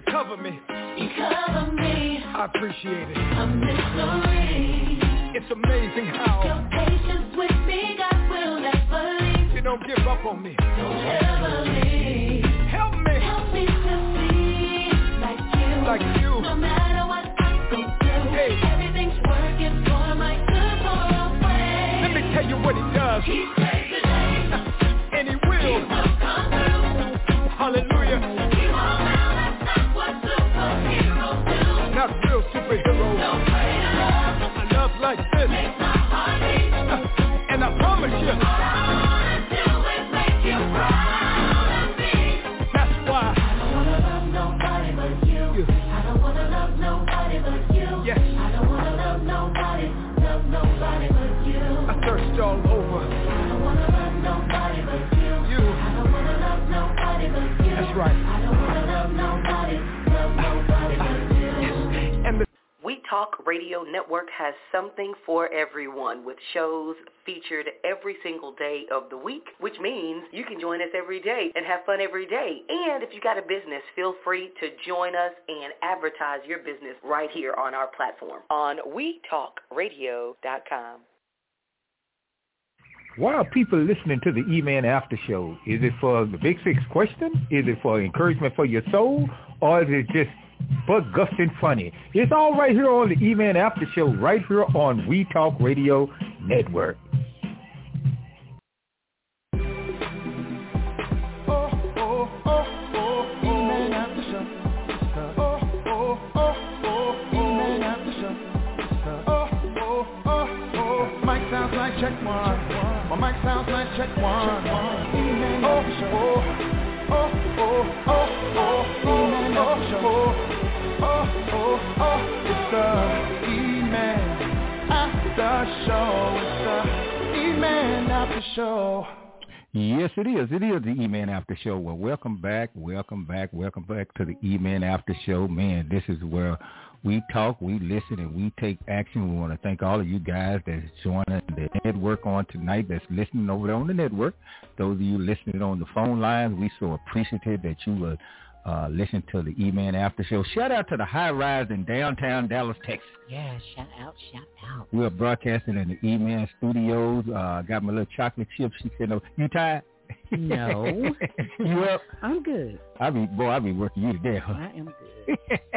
cover me. You cover me. I appreciate it. A mystery. It's amazing how your patience with me, God will never leave. You don't give up on me. Don't ever leave. Help me. Help me to see like you. Like you. No matter what I go through. Hey. Everything's working for my good for a way. Let me tell you what he does. He saves the day. And he will. He will come through. Hallelujah. He won't now, that's not what superheroes do. Not real superheroes. No greater love. A love like this. Makes my heart beat. Uh, and I promise you. All I wanna do is make you proud of me. That's why. I don't wanna love nobody but you. I don't wanna love nobody but you. Yes. I don't wanna love nobody, love nobody but you. I searched all over. I don't wanna love nobody but you. You. I don't wanna love nobody but you. That's right. I don't wanna love nobody, love nobody but you. And the We Talk Radio Network has something for everyone with shows featured every single day of the week, which means you can join us every day and have fun every day. And if you got a business, feel free to join us and advertise your business right here on our platform on we talk radio dot com. Why are people listening to the E-Man After Show? Is it for the Big Six question? Is it for encouragement for your soul? Or is it just but gusting funny? It's all right here on the E-Man After Show, right here on We Talk Radio Network. Check one. My mic sounds like check one. Oh, oh, oh, oh, oh, oh, oh, oh, oh, oh, oh, it's the E-Man After Show. It's the E-Man After Show. Yes, it is. It is the E-Man After Show. Well, welcome back, welcome back, welcome back to the E-Man After Show. Man, this is where we talk, we listen, and we take action. We want to thank all of you guys that's joining the network on tonight, that's listening over there on the network. Those of you listening on the phone lines, we so appreciative that you would uh, listen to the E-Man After Show. Shout out to the High Rise in downtown Dallas, Texas. Yeah, shout out, shout out. We are broadcasting in the E-Man studios. I uh, got my little chocolate chip. She said, "No, you tired?" No. You up? I'm good. I be boy, I be working you to death. Huh? I am good.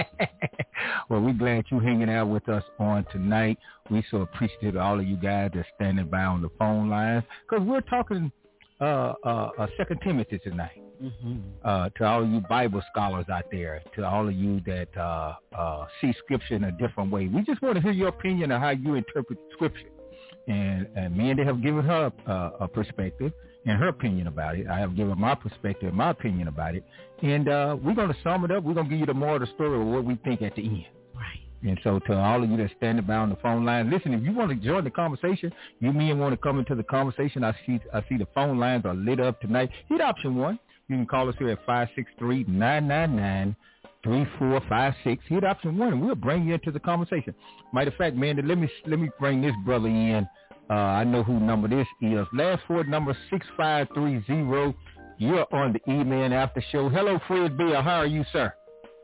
Well, we're glad you hanging out with us on tonight. We so appreciate all of you guys that's standing by on the phone lines, because we're talking uh, uh, uh, Second Timothy tonight. Mm-hmm. Uh, to all of you Bible scholars out there, to all of you that uh, uh, see Scripture in a different way, we just want to hear your opinion on how you interpret Scripture. And, and Mandy have given her uh, a perspective and her opinion about it. I have given my perspective and my opinion about it. And uh, we're going to sum it up. We're going to give you the moral of the story of what we think at the end. Right. And so to all of you that's standing by on the phone line, listen, if you want to join the conversation, you men want to come into the conversation, I see I see the phone lines are lit up tonight. Hit option one. You can call us here at five six three, nine nine nine, three four five six. Hit option one, and we'll bring you into the conversation. Matter of fact, man, let me let me bring this brother in. Uh, I know who number this is. Last four number six five three zero. You're on the E-Man After Show. Hello, Fred Bill. How are you, sir?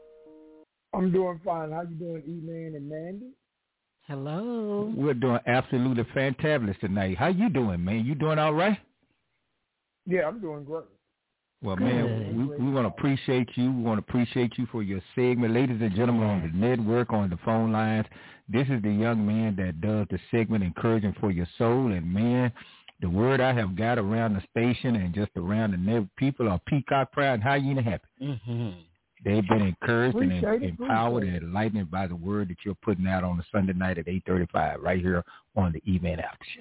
I'm doing fine. How you doing, E-Man and Mandy? Hello. We're doing absolutely fantabulous tonight. How you doing, man? You doing all right? Yeah, I'm doing great. Well, Good. man, we, we want to appreciate you. We want to appreciate you for your segment. Ladies and gentlemen on the network, on the phone lines, this is the young man that does the segment Encouraging for Your Soul. And, man, the word I have got around the station and just around the net, people are peacock proud and hyena happy. Mm-hmm. They've been encouraged appreciate and it, empowered and enlightened by the word that you're putting out on a Sunday night at eight thirty-five right here on the E-Man After Show.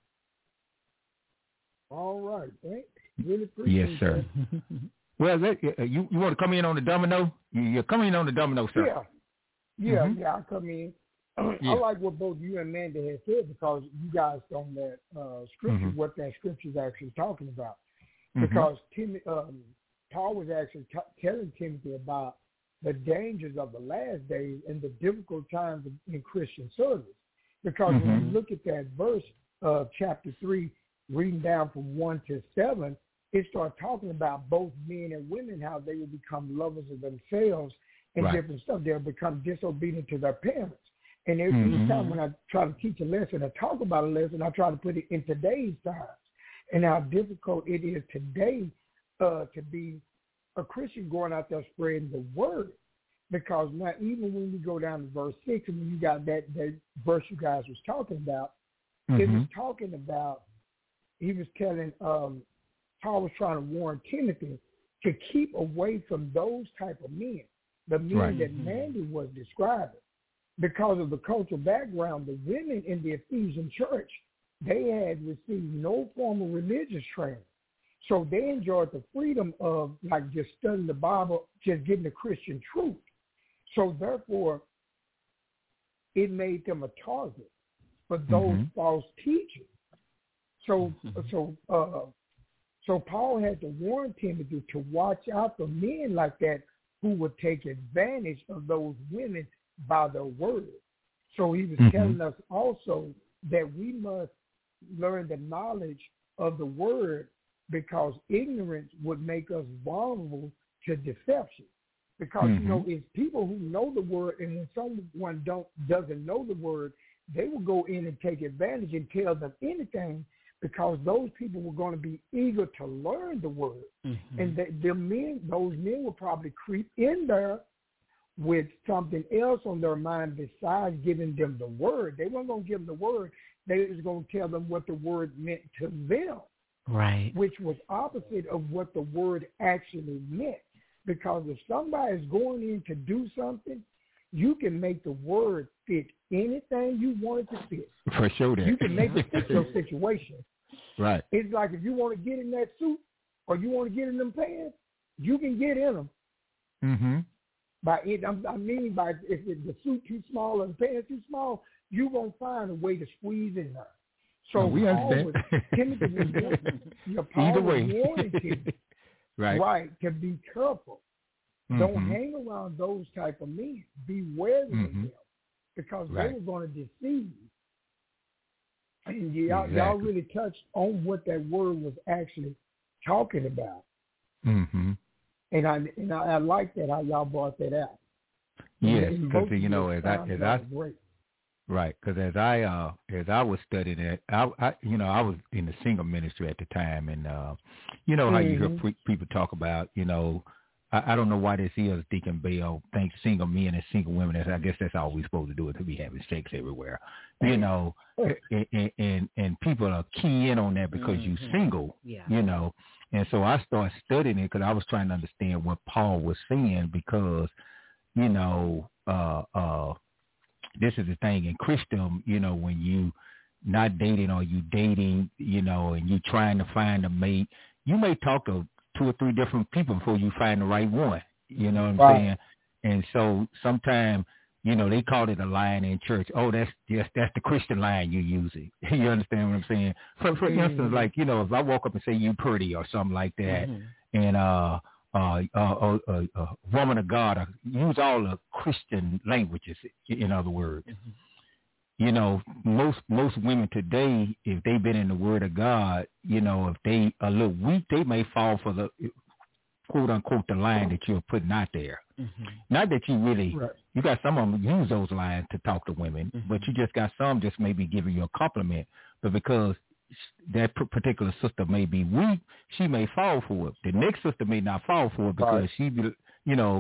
All right. Thanks. Really appreciate yes, sir. Well, that, uh, you you want to come in on the domino? You're coming in on the domino, sir. Yeah. Yeah, mm-hmm. yeah, I come in. yeah. I like what both you and Mandy have said, because you guys on that uh, scripture, mm-hmm. what that scripture is actually talking about. Mm-hmm. Because Tim, um, Paul was actually t- telling Timothy about the dangers of the last days and the difficult times in Christian service. Because mm-hmm. when you look at that verse of chapter three, reading down from one to seven, it starts talking about both men and women, how they will become lovers of themselves and right. different stuff. They'll become disobedient to their parents. And every mm-hmm. time when I try to teach a lesson or talk about a lesson, I try to put it in today's times and how difficult it is today uh, to be a Christian going out there spreading the word. Because now, even when we go down to verse six, and when you got that, that verse you guys was talking about, mm-hmm. it was talking about, he was telling, um, Paul was trying to warn Timothy to keep away from those type of men, the men right. that Mandy was describing. Because of the cultural background, the women in the Ephesian church, they had received no formal religious training. So they enjoyed the freedom of like just studying the Bible, just getting the Christian truth. So therefore, it made them a target for those mm-hmm. false teachers. So, mm-hmm. so, uh, so Paul had to warn Timothy to watch out for men like that who would take advantage of those women by their word. So he was mm-hmm. telling us also that we must learn the knowledge of the word, because ignorance would make us vulnerable to deception. Because, mm-hmm. you know, it's people who know the word, and when someone don't doesn't know the word, they will go in and take advantage and tell them anything, because those people were going to be eager to learn the word. Mm-hmm. And the, the men, those men will probably creep in there with something else on their mind besides giving them the word. They weren't going to give them the word. They was going to tell them what the word meant to them. Right. Which was opposite of what the word actually meant. Because if somebody's going in to do something, you can make the word fit anything you want it to fit. For sure. That. You can make it fit your situation. Right. It's like if you want to get in that suit or you want to get in them pants, you can get in them. Mm-hmm. By it, I mean by if the suit too small or the pants too small, you're going to find a way to squeeze in there. So no, we Paul understand. was, Timothy was warning, you know, Paul Either was way. warning Timothy, right. right, to be careful. Mm-hmm. Don't hang around those type of men. Be wary mm-hmm. of them, because right. they were going to deceive. And y'all, exactly. y'all really touched on what that word was actually talking about. Mm-hmm. And I and I, I like that how y'all brought that out. Yes, because you know, as I as I great. Right, because as I uh, as I was studying it, I, I you know I was in the single ministry at the time, and uh, you know how mm-hmm. you hear pre- people talk about, you know, I, I don't know why this is Deacon Bell thinks single men and single women. I guess that's all we're supposed to do, is to be having sex everywhere, you know, and, and and and people are key in on that because mm-hmm. you're single, yeah. you know, and so I started studying it because I was trying to understand what Paul was saying, because you know. uh uh This is the thing in Christendom, you know, when you not dating or you dating, you know, and you trying to find a mate, you may talk to two or three different people before you find the right one. You know what I'm right. saying? And so sometimes, you know, they call it a line in church. Oh, that's just that's the Christian line you're using. You understand what I'm saying? For for mm-hmm. instance, like, you know, if I walk up and say you pretty or something like that, mm-hmm. and uh. Uh, uh, uh, uh, woman of God, uh, use all the Christian languages, in other words. Mm-hmm. You know, most most women today, if they've been in the Word of God, you know, if they a little weak, they may fall for the quote unquote the line that you're putting out there. Mm-hmm. Not that you really, right. you got some of them use those lines to talk to women, mm-hmm. but you just got some just maybe giving you a compliment, but because that particular sister may be weak, she may fall for it. The next sister may not fall for it because right. she, you know,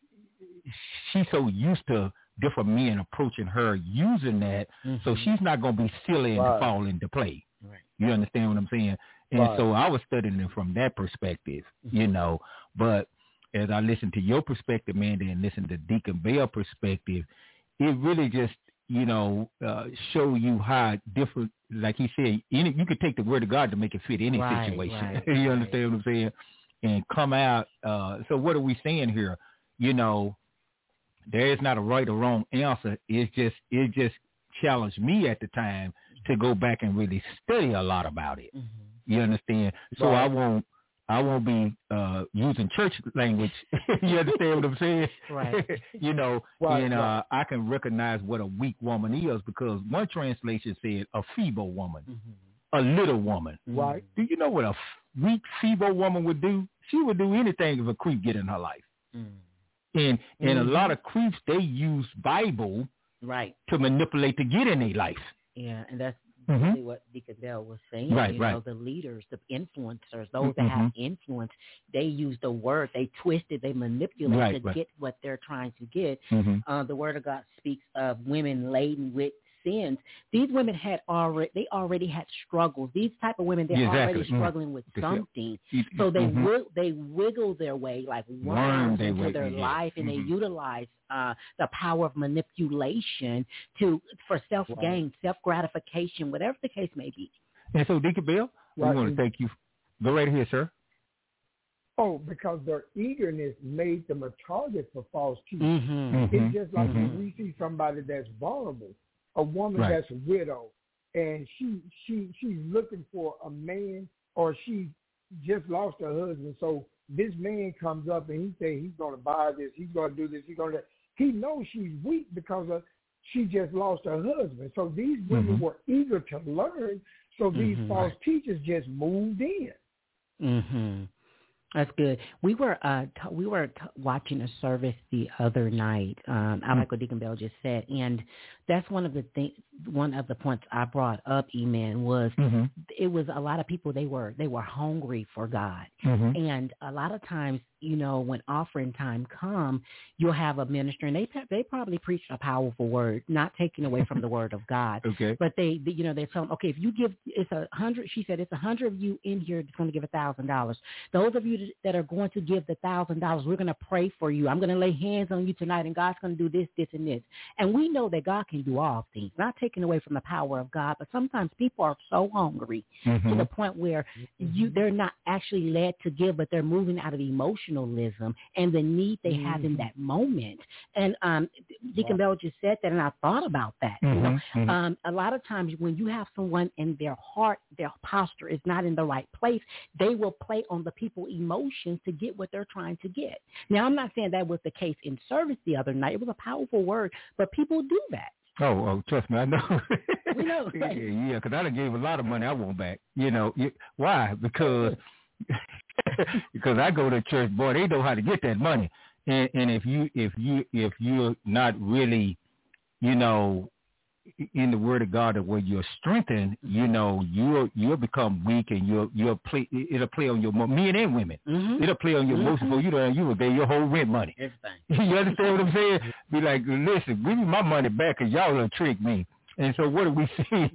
she's so used to different men approaching her using that, mm-hmm. so she's not going to be silly and right. fall into play. Right. You understand what I'm saying? And right. so I was studying it from that perspective, mm-hmm. you know, but as I listened to your perspective, Mandy, and listen to Deacon Bell's perspective, it really just, you know, uh, show you how different, like he said, any, you could take the word of God to make it fit any right, situation. Right, you right. understand what I'm saying? And come out. Uh, so what are we saying here? You know, there is not a right or wrong answer. It's just, it just challenged me at the time to go back and really study a lot about it. Mm-hmm. You understand? So right. I won't, I won't be uh, using church language. You understand what I'm saying? Right. You know, right, and uh, right. I can recognize what a weak woman is, because one translation said a feeble woman, mm-hmm. a little woman. Right. Do you know what a f- weak, feeble woman would do? She would do anything if a creep get in her life. Mm. And and mm-hmm. a lot of creeps, they use Bible right to manipulate to get in their life. Yeah, and that's mm-hmm. really what Deacon Bell was saying. Right, you right. know, the leaders, the influencers, those mm-hmm. that have influence, they use the word, they twist it, they manipulate right, to right. get what they're trying to get. Mm-hmm. Uh, the word of God speaks of women laden with sins. These women had already, they already had struggles. These type of women, they're yeah, exactly. already struggling mm-hmm. with something. So they mm-hmm. will, they wiggle their way like worms Worm, into their yeah. life, and mm-hmm. they utilize uh, the power of manipulation to for self-gain, right. self-gratification, whatever the case may be. And so, Deacon Bill, we right. want to thank you. Go right ahead, sir. Oh, because their eagerness made them a target for false teaching. Mm-hmm. It's Mm-hmm. just like mm-hmm. when we see somebody that's vulnerable, a woman right. that's a widow, and she she she's looking for a man, or she just lost her husband. So this man comes up and he say he's going to buy this, he's going to do this, he's going to. He knows she's weak because of, she just lost her husband. So these women mm-hmm. were eager to learn. So these mm-hmm. false teachers just moved in. Mm-hmm. That's good. We were uh, t- we were t- watching a service the other night. Um, I like what Deacon Bell just said, and that's one of the things. One of the points I brought up, E-Man, was mm-hmm. it was a lot of people. They were they were hungry for God, mm-hmm. and a lot of times, you know, when offering time come, you'll have a minister, and they they probably preach a powerful word, not taking away from the word of God. Okay. But they, they you know, they tell them, okay, if you give, it's a hundred. She said it's a hundred of you in here that's going to give a thousand dollars. Those of you that are going to give the thousand dollars, we're going to pray for you. I'm going to lay hands on you tonight, and God's going to do this, this, and this. And we know that God can do all things, not taking away from the power of God. But sometimes people are so hungry mm-hmm. to the point where you they're not actually led to give, but they're moving out of emotionalism and the need they mm-hmm. have in that moment. And um, Deacon wow. Bell just said that, and I thought about that. Mm-hmm. You know, mm-hmm. um, a lot of times when you have someone and their heart, their posture is not in the right place, they will play on the people's emotions to get what they're trying to get. Now, I'm not saying that was the case in service the other night. It was a powerful word, but people do that. Oh, oh, trust me, I know. We know, right? Yeah, because I done gave a lot of money I want back. You know, why? Because because I go to church, boy, they know how to get that money. And, and if you if you if you're not really, you know, in the Word of God, where you're strengthened, you know, you'll you'll become weak, and you'll you'll play. It'll play on your men and women. Mm-hmm. It'll play on your emotions. Mm-hmm. You know, you will pay your whole rent money. Everything. You understand what I'm saying? Be like, listen, give me my money back, because y'all done trick me. And so, what are we saying?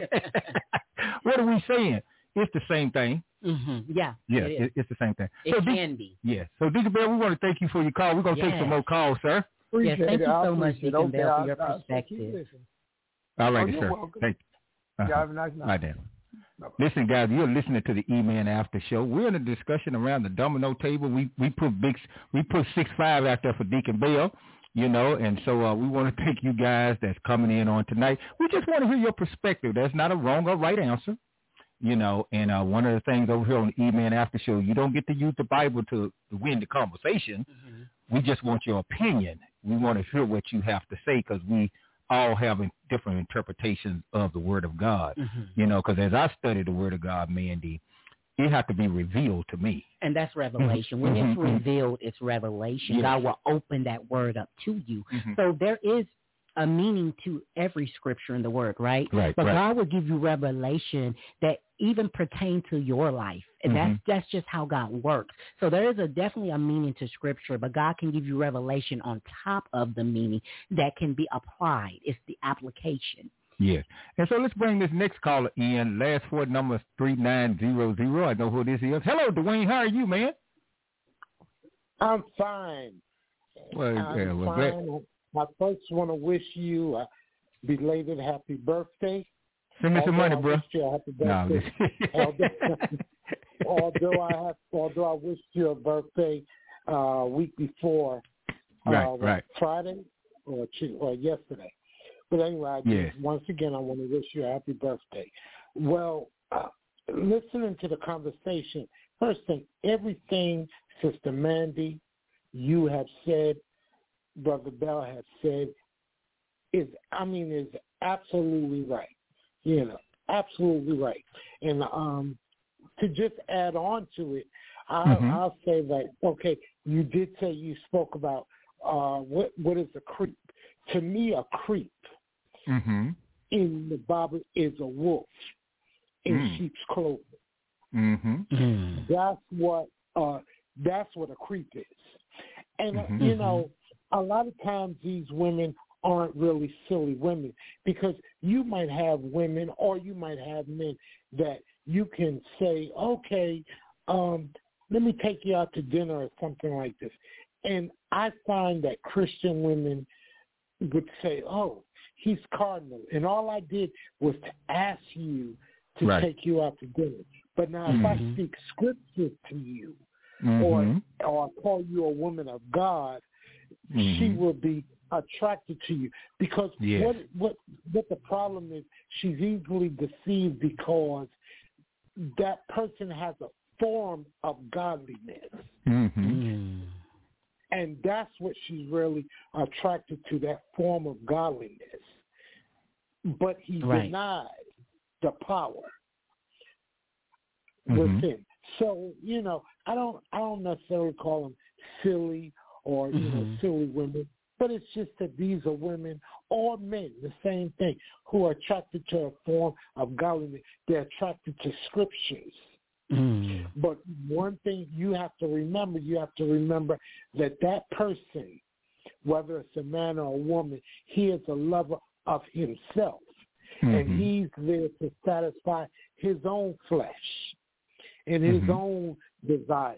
What are we saying? It's the same thing. Mm-hmm. Yeah. Yeah, it it, it's the same thing. It so, can D- be. Yeah. So, Deacon Bell, we want to thank you for your call. We're gonna yes. take some more calls, sir. Yes, thank you so much, Deacon okay, Bell, for I'll, your I'll perspective. All right, oh, sir. Welcome. Thank you. Uh-huh. You have a nice night. Right then. Listen, guys, you're listening to the E-Man After Show. We're in a discussion around the domino table. We we put big, we put six five out there for Deacon Bell, you know, and so uh, we want to thank you guys that's coming in on tonight. We just want to hear your perspective. There's not a wrong or right answer, you know. And uh, one of the things over here on the E-Man After Show, you don't get to use the Bible to, to win the conversation. Mm-hmm. We just want your opinion. We want to hear what you have to say, because we all have different interpretations of the Word of God, mm-hmm. you know, because as I study the Word of God, Mandy, it has to be revealed to me. And that's revelation. When mm-hmm. it's revealed, it's revelation. Yes. God will open that Word up to you. Mm-hmm. So there is a meaning to every scripture in the Word, right? Right. But right. God will give you revelation that even pertain to your life. And mm-hmm. that's that's just how God works. So there is a definitely a meaning to scripture, but God can give you revelation on top of the meaning that can be applied. It's the application. Yes. And so let's bring this next caller in. Last four number is three nine zero zero. I know who this is. Hello, Dwayne. How are you, man? I'm fine. Well, I'm yeah, well, fine. I first want to wish you a belated happy birthday. Send me some money, bro. No, although, although I have, although I wished you a birthday a uh, week before, right, uh, right. Friday or or yesterday. But anyway, I yes. just, once again, I want to wish you a happy birthday. Well, uh, listening to the conversation, first thing, everything Sister Mandy, you have said, Brother Bell has said, is, I mean, is absolutely right. You know, absolutely right. And um, to just add on to it, I'll, mm-hmm. I'll say that, okay, you did say you spoke about uh, what what is a creep? To me, a creep mm-hmm. in the Bible is a wolf in mm. sheep's clothing. Mm-hmm. Mm. That's what uh, that's what a creep is. And mm-hmm. uh, you know, a lot of times these women aren't really silly women, because you might have women or you might have men that you can say, okay, um, let me take you out to dinner or something like this. And I find that Christian women would say, oh, he's cardinal. And all I did was to ask you to right. take you out to dinner. But now mm-hmm. if I speak scripture to you mm-hmm. or or call you a woman of God, mm-hmm. she will be attracted to you. Because yes. what what what the problem is, she's easily deceived because that person has a form of godliness. Mm-hmm. Mm. And that's what she's really attracted to, that form of godliness. But he right. denied the power mm-hmm. within. So, you know, I don't I don't necessarily call them silly or, you mm-hmm. know, silly women, but it's just that these are women or men, the same thing, who are attracted to a form of godliness. They're attracted to scriptures. Mm. But one thing you have to remember, you have to remember that that person, whether it's a man or a woman, he is a lover of himself. Mm-hmm. And he's there to satisfy his own flesh and his mm-hmm. own desires.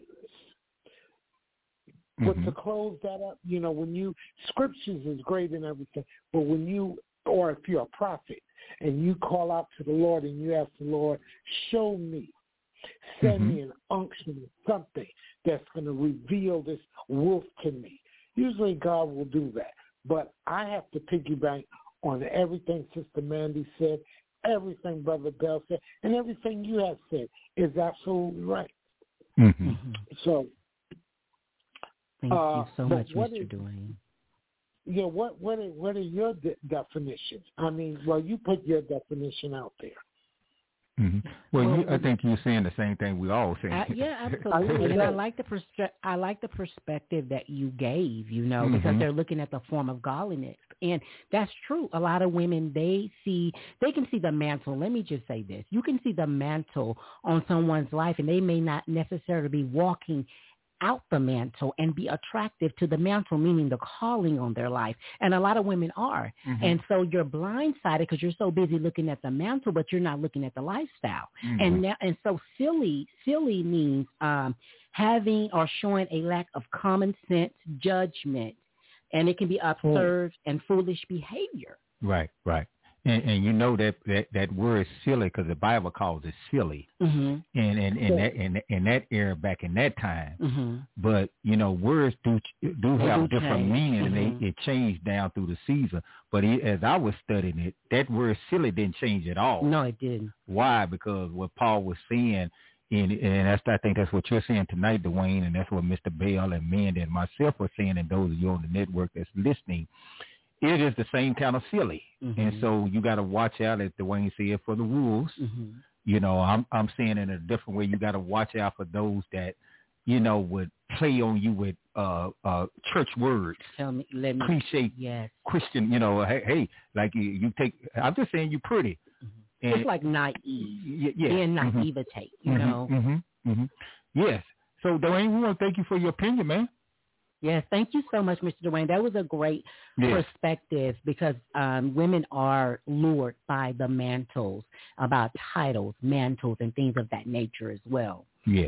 Mm-hmm. But to close that up, you know, when you, scriptures is great and everything, but when you, or if you're a prophet and you call out to the Lord and you ask the Lord, show me, send mm-hmm. me an unction, something that's going to reveal this wolf to me. Usually God will do that. But I have to piggyback on everything Sister Mandy said, everything Brother Bell said, and everything you have said is absolutely right. Mm-hmm. So, thank uh, you so much, Mister Is, Dwayne. Yeah, what what are, what are your de- definitions? I mean, well, you put your definition out there. Mm-hmm. Well, well you, I think you're saying the same thing we all say. I, yeah, absolutely. And I like the perspe- I like the perspective that you gave, you know, mm-hmm. because they're looking at the form of godliness. And that's true. A lot of women, they see, they can see the mantle. Let me just say this. You can see the mantle on someone's life, and they may not necessarily be walking out the mantle and be attractive to the mantle, meaning the calling on their life. And a lot of women are. Mm-hmm. And so you're blindsided because you're so busy looking at the mantle, but you're not looking at the lifestyle. Mm-hmm. And now, and so silly, silly means um, having or showing a lack of common sense, judgment, and it can be absurd mm. and foolish behavior. Right, right. And, and you know that, that, that word silly, because the Bible calls it silly, mm-hmm. and and in that in, in that era back in that time. Mm-hmm. But you know, words do do they have do different change. meaning, mm-hmm. and they it changed down through the season. But it, as I was studying it, that word silly didn't change at all. No, it didn't. Why? Because what Paul was saying, and and that's I think that's what you're saying tonight, Dwayne, and that's what Mister Bell and Mandy and myself were saying, and those of you on the network that's listening. It is the same kind of silly. Mm-hmm. And so you got to watch out, as Dwayne said, for the wolves. Mm-hmm. You know, I'm I'm saying in a different way, you got to watch out for those that, you know, would play on you with uh, uh, church words. Tell me, let me, cliche yes. Christian, you know, hey, hey, like you, you take, I'm just saying you're pretty. Mm-hmm. And, it's like naive, y- yeah. being mm-hmm. naivete, you mm-hmm. know. Mm-hmm. Mm-hmm. Yes. So, Dwayne, we want to thank you for your opinion, man. Yes, thank you so much, Mister Dwayne. That was a great yes. perspective because um, women are lured by the mantles, about titles, mantles, and things of that nature as well. Yes.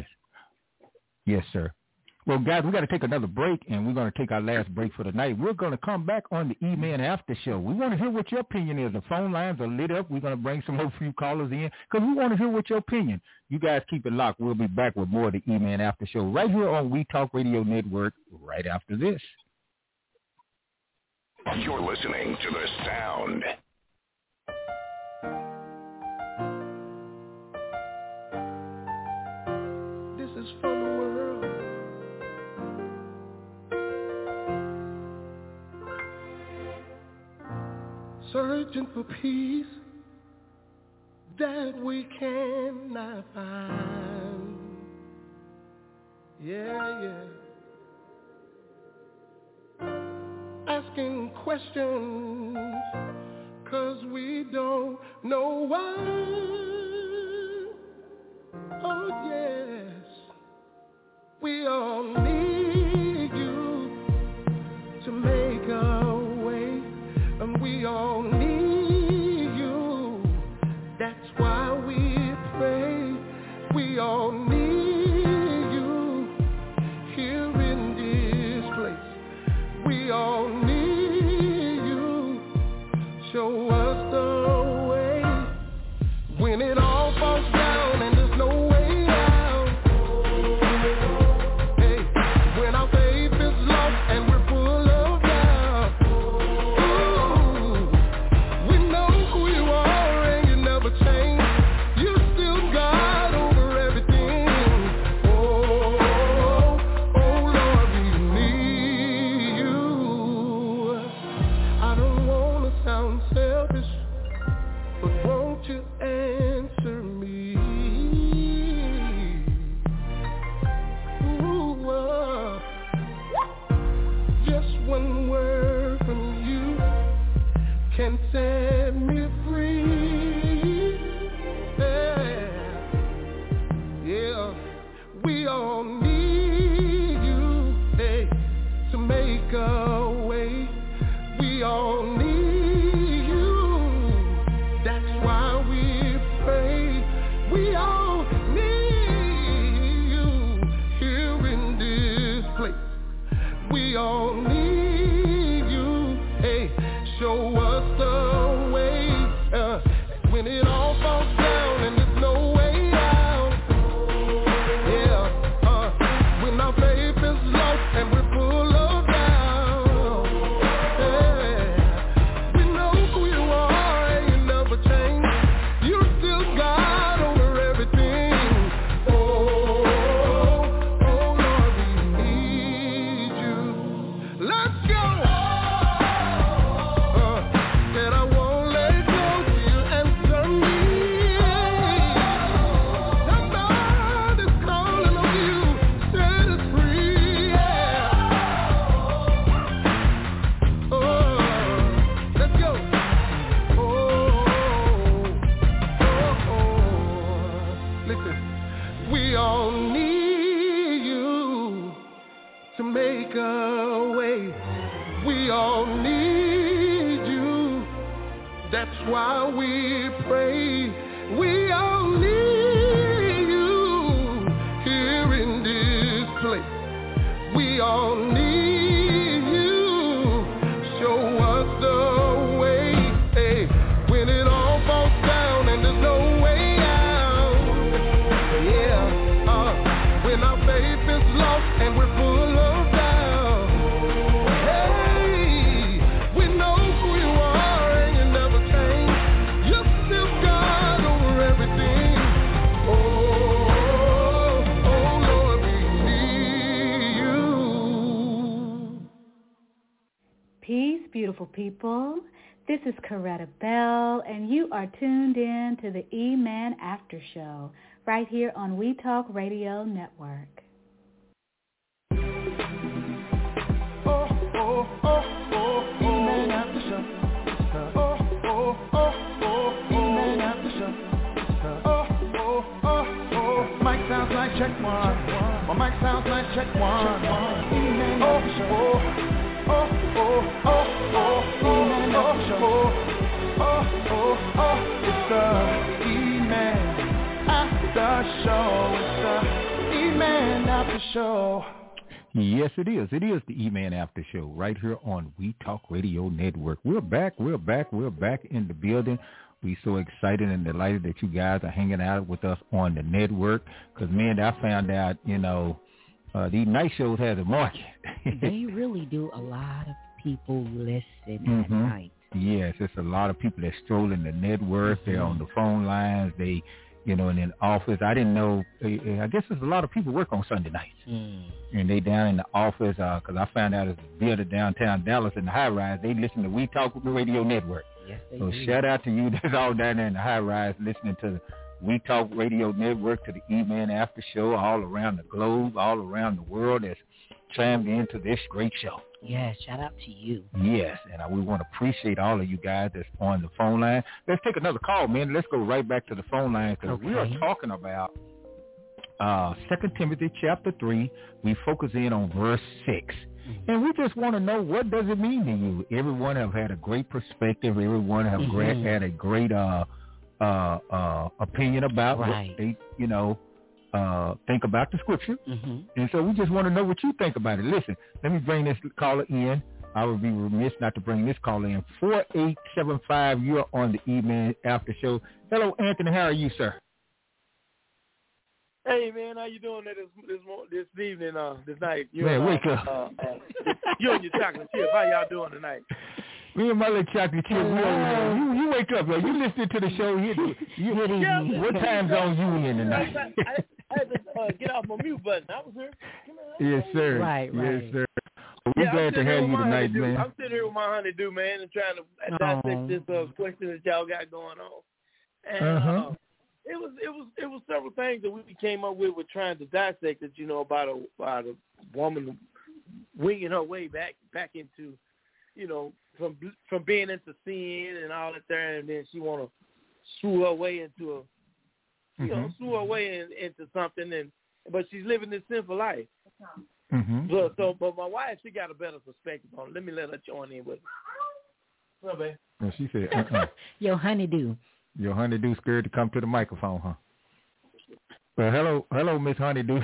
Yes, sir. Well, guys, we got to take another break, and we're going to take our last break for the night. We're going to come back on the E-Man After Show. We want to hear what your opinion is. The phone lines are lit up. We're going to bring some more few callers in because we want to hear what your opinion. You guys keep it locked. We'll be back with more of the E-Man After Show right here on We Talk Radio Network right after this. You're listening to The Sound. This is for the world. Searching for peace that we cannot find. Yeah, yeah. questions, 'cause we don't know why. Oh yes, we all need you to make a way, and we all need you. That's why we pray. We all need you here in this place. We all need you. Show us the way when it all falls down and there's no way out. Hey, when our faith is lost and we're full of doubt. Ooh, we know who you are and you never change. You still God over everything. Oh, oh Lord, we need you. I don't wanna sound selfish, but won't you answer me? Ooh, uh, just one word from you can set me free. Yeah, yeah. We all need you, hey, to make a way. We all need you. That's why we pray. We all need you here in this place. We all need you. Hey, show us the way. Uh, when it all falls down and there's no way out. Yeah, uh, when our faith is lost and we're full of doubt. Yeah, we know who you are and you never change. You're still God over everything. Oh, oh Lord, we need you. Let's go. Uh, said I won't let go till you answer me. Somebody's calling on you, set us free. Yeah. Oh, let's go. Oh, oh, oh. Listen, we all need you to make a way. We all need you. That's why we pray. We all need you here in this place. We all need you. Show us the way. Hey, when it all falls down and there's no way out. Yeah, uh, when our faith is lost and we're full of doubt. Hey, we know who you are and you never change. You're still God over everything. Oh, oh Lord, we need you. Peace, beautiful people. This is Coretta Bell, and you are tuned in to the E-Man After Show right here on We Talk Radio Network. Oh, oh, oh, oh, E-Man After Show. Oh, oh, oh, oh, E-Man After Show. Oh, oh, oh, oh, mic sounds like check one. My mic sounds like check one. E-Man After Show. Oh, oh, oh, oh, E-Man After Show. Oh, oh, oh, it's the E-Man After Show. It's the E-Man After Show. Yes, it is. It is the E-Man After Show right here on We Talk Radio Network. We're back. We're back. We're back in the building. We're so excited and delighted that you guys are hanging out with us on the network because, man, I found out, you know, uh, these night shows have a market. They really do. A lot of people listen mm-hmm. at night. Yes, it's a lot of people that strolling the network. Mm-hmm. They're on the phone lines. They, you know, and in the office. I didn't know. I guess there's a lot of people work on Sunday nights. Mm. And they down in the office because uh, I found out it's a building downtown Dallas in the high rise. They listen to We Talk Radio Network. Yes, they so do. Shout out to you that's all down there in the high rise listening to the We Talk Radio Network, to the E-Man After Show all around the globe, all around the world that's chimed into this great show. Yes, shout out to you. Yes, and uh, we want to appreciate all of you guys that's on the phone line. Let's take another call, man. Let's go right back to the phone line because okay. we are talking about uh, Second Timothy chapter three. We focus in on verse six. Mm-hmm. And we just want to know, what does it mean to you? Everyone have had a great perspective. Everyone have mm-hmm. great, had a great uh, uh, uh, opinion about right. what they, you know, uh, think about the scripture. Mm-hmm. And so we just want to know what you think about it. Listen, let me bring this caller in. I would be remiss not to bring this caller in. four eight seven five, you're on the evening after show. Hello, Anthony. How are you, sir? Hey, man, how you doing this this this evening, uh, this night? You man, and, wake uh, up. Uh, uh, you and your chocolate chip. How y'all doing tonight? Me and my little chocolate chip, we over here. You, you wake up, man. You listening to the show. You, you, yeah, what time zone you in tonight? I, I had to uh, get off my mute button. I was here. Yes, sir. Right, right. Yes, sir. Well, we're yeah, glad to have you tonight, honeydew. man. I'm sitting here with my honeydew, man, and trying to dissect this uh, question that y'all got going on. And uh-huh. uh, it was it was it was several things that we came up with with trying to dissect it. You know, about a about a woman winging her way back back into, you know, from from being into sin and all that there, and then she want to screw her way into a, you mm-hmm. know, screw her way in, into something, and but she's living this sinful life. Mm-hmm. So, so, but my wife, she got a better perspective on it. Let me let her join in with me. What's up, man? And she said, uh-uh. Your honeydew. Your honeydew scared to come to the microphone, huh? Well, hello, hello, Miss Honeydew.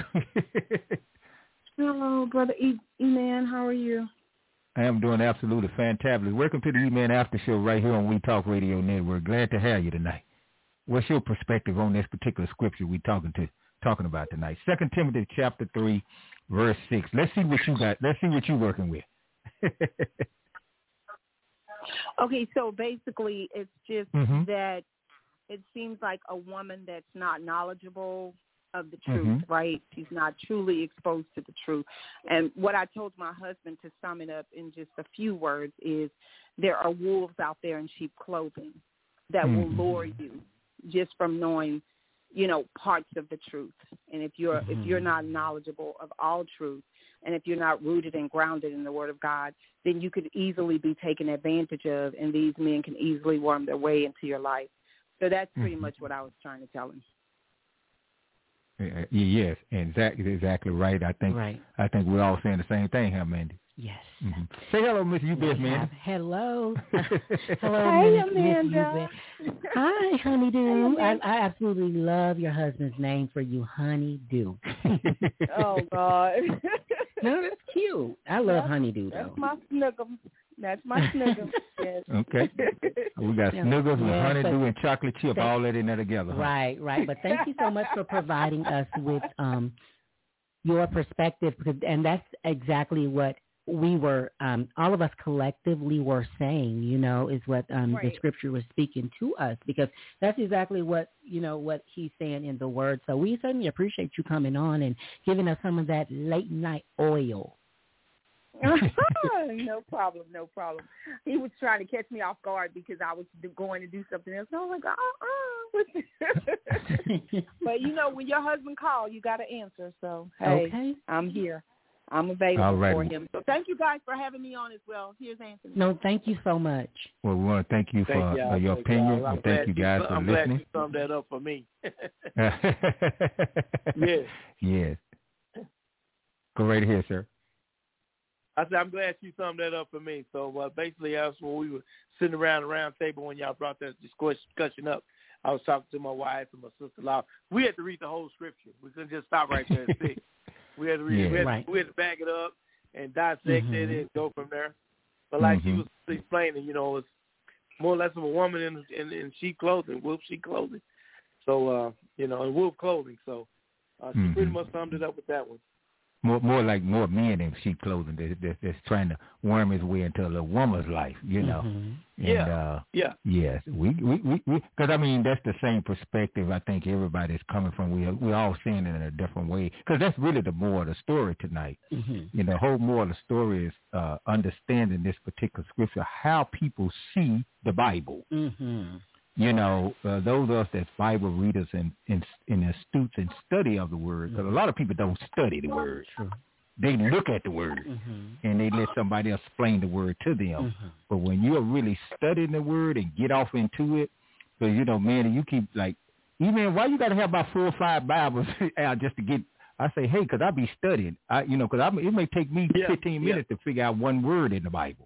Hello, Brother E- E-Man. How are you? I am doing absolutely fantabulous. Welcome to the E-Man After Show right here on We Talk Radio Network. Glad to have you tonight. What's your perspective on this particular scripture we talking to talking about tonight? Second Timothy chapter three, verse six. Let's see what you got. Let's see what you're working with. Okay, so basically, it's just mm-hmm. that it seems like a woman that's not knowledgeable of the truth, mm-hmm. right? She's not truly exposed to the truth. And what I told my husband, to sum it up in just a few words, is there are wolves out there in sheep clothing that mm-hmm. will lure you just from knowing, you know, parts of the truth. And if you're mm-hmm. if you're not knowledgeable of all truth, and if you're not rooted and grounded in the Word of God, then you could easily be taken advantage of, and these men can easily worm their way into your life. So that's pretty mm-hmm. much what I was trying to tell him. Uh, yes, exactly, exactly right. I think right. I think we're all saying the same thing, huh, Mandy? Yes. Mm-hmm. Say hello, Miss U-Best, Mandy. Hello. Hello, Hey, Miss Amanda. Hi, Honeydew. Hey, I, I absolutely love your husband's name for you, Honeydew. Oh, God. No, that's cute. I love that's, Honeydew, though. That's my snuggle. That's my snuggle. Yes. Okay. We got Yeah. snuggles with Yeah, honeydew and chocolate chip thank, all that in there together. Huh? Right, right. But thank you so much for providing us with um, your perspective, because, and that's exactly what we were, um, all of us collectively were saying, you know, is what um, right. the scripture was speaking to us, because that's exactly what, you know, what he's saying in the word. So we certainly appreciate you coming on and giving us some of that late night oil. No problem, no problem. He was trying to catch me off guard because I was going to do something else. I was like, uh-uh. But, you know, when your husband calls, you got to answer. So, hey, okay. I'm here. I'm available All right. for him. So thank you guys for having me on as well. Here's Anthony. No, thank you so much. Well, we want to thank you for Thank uh, your thank opinion, y'all. and thank you guys you, for I'm listening. glad you summed that up for me. Yes. Yes. Go right ahead, sir. I said, I'm glad you summed that up for me. So uh, basically, that's when we were sitting around the round table when y'all brought that discussion up. I was talking to my wife and my sister-in-law. We had to read the whole scripture. We couldn't just stop right there at six. We had to read. Yeah. We, had Right. to, we had to back it up and dissect Mm-hmm. it and go from there. But like Mhm. she was explaining, you know, it's more or less of a woman in in, in sheep clothing, wolf sheep clothing. So uh, you know, in wolf clothing. So uh, she Mhm. pretty much summed it up with that one. More, more like more men in sheep clothing that, that, that's trying to worm his way into a little woman's life, you know. Mm-hmm. And, Yeah. Uh, Yeah. Yes, we we we because I mean that's the same perspective I think everybody's coming from. We we all seeing it in a different way because that's really the moral of the story tonight. Mm-hmm. You know, the whole moral of the story is uh, understanding this particular scripture, how people see the Bible. Mm-hmm. You know, uh, those of us that's Bible readers and and, and astutes and study of the word, because a lot of people don't study the word. True. They look at the word, mm-hmm. and they let somebody else explain the word to them. Mm-hmm. But when you're really studying the word and get off into it, so, you know, man, you keep like, even why you got to have about four or five Bibles out just to get, I say, hey, because I be studying. I, you know, because it may take me yeah, fifteen minutes yeah. to figure out one word in the Bible.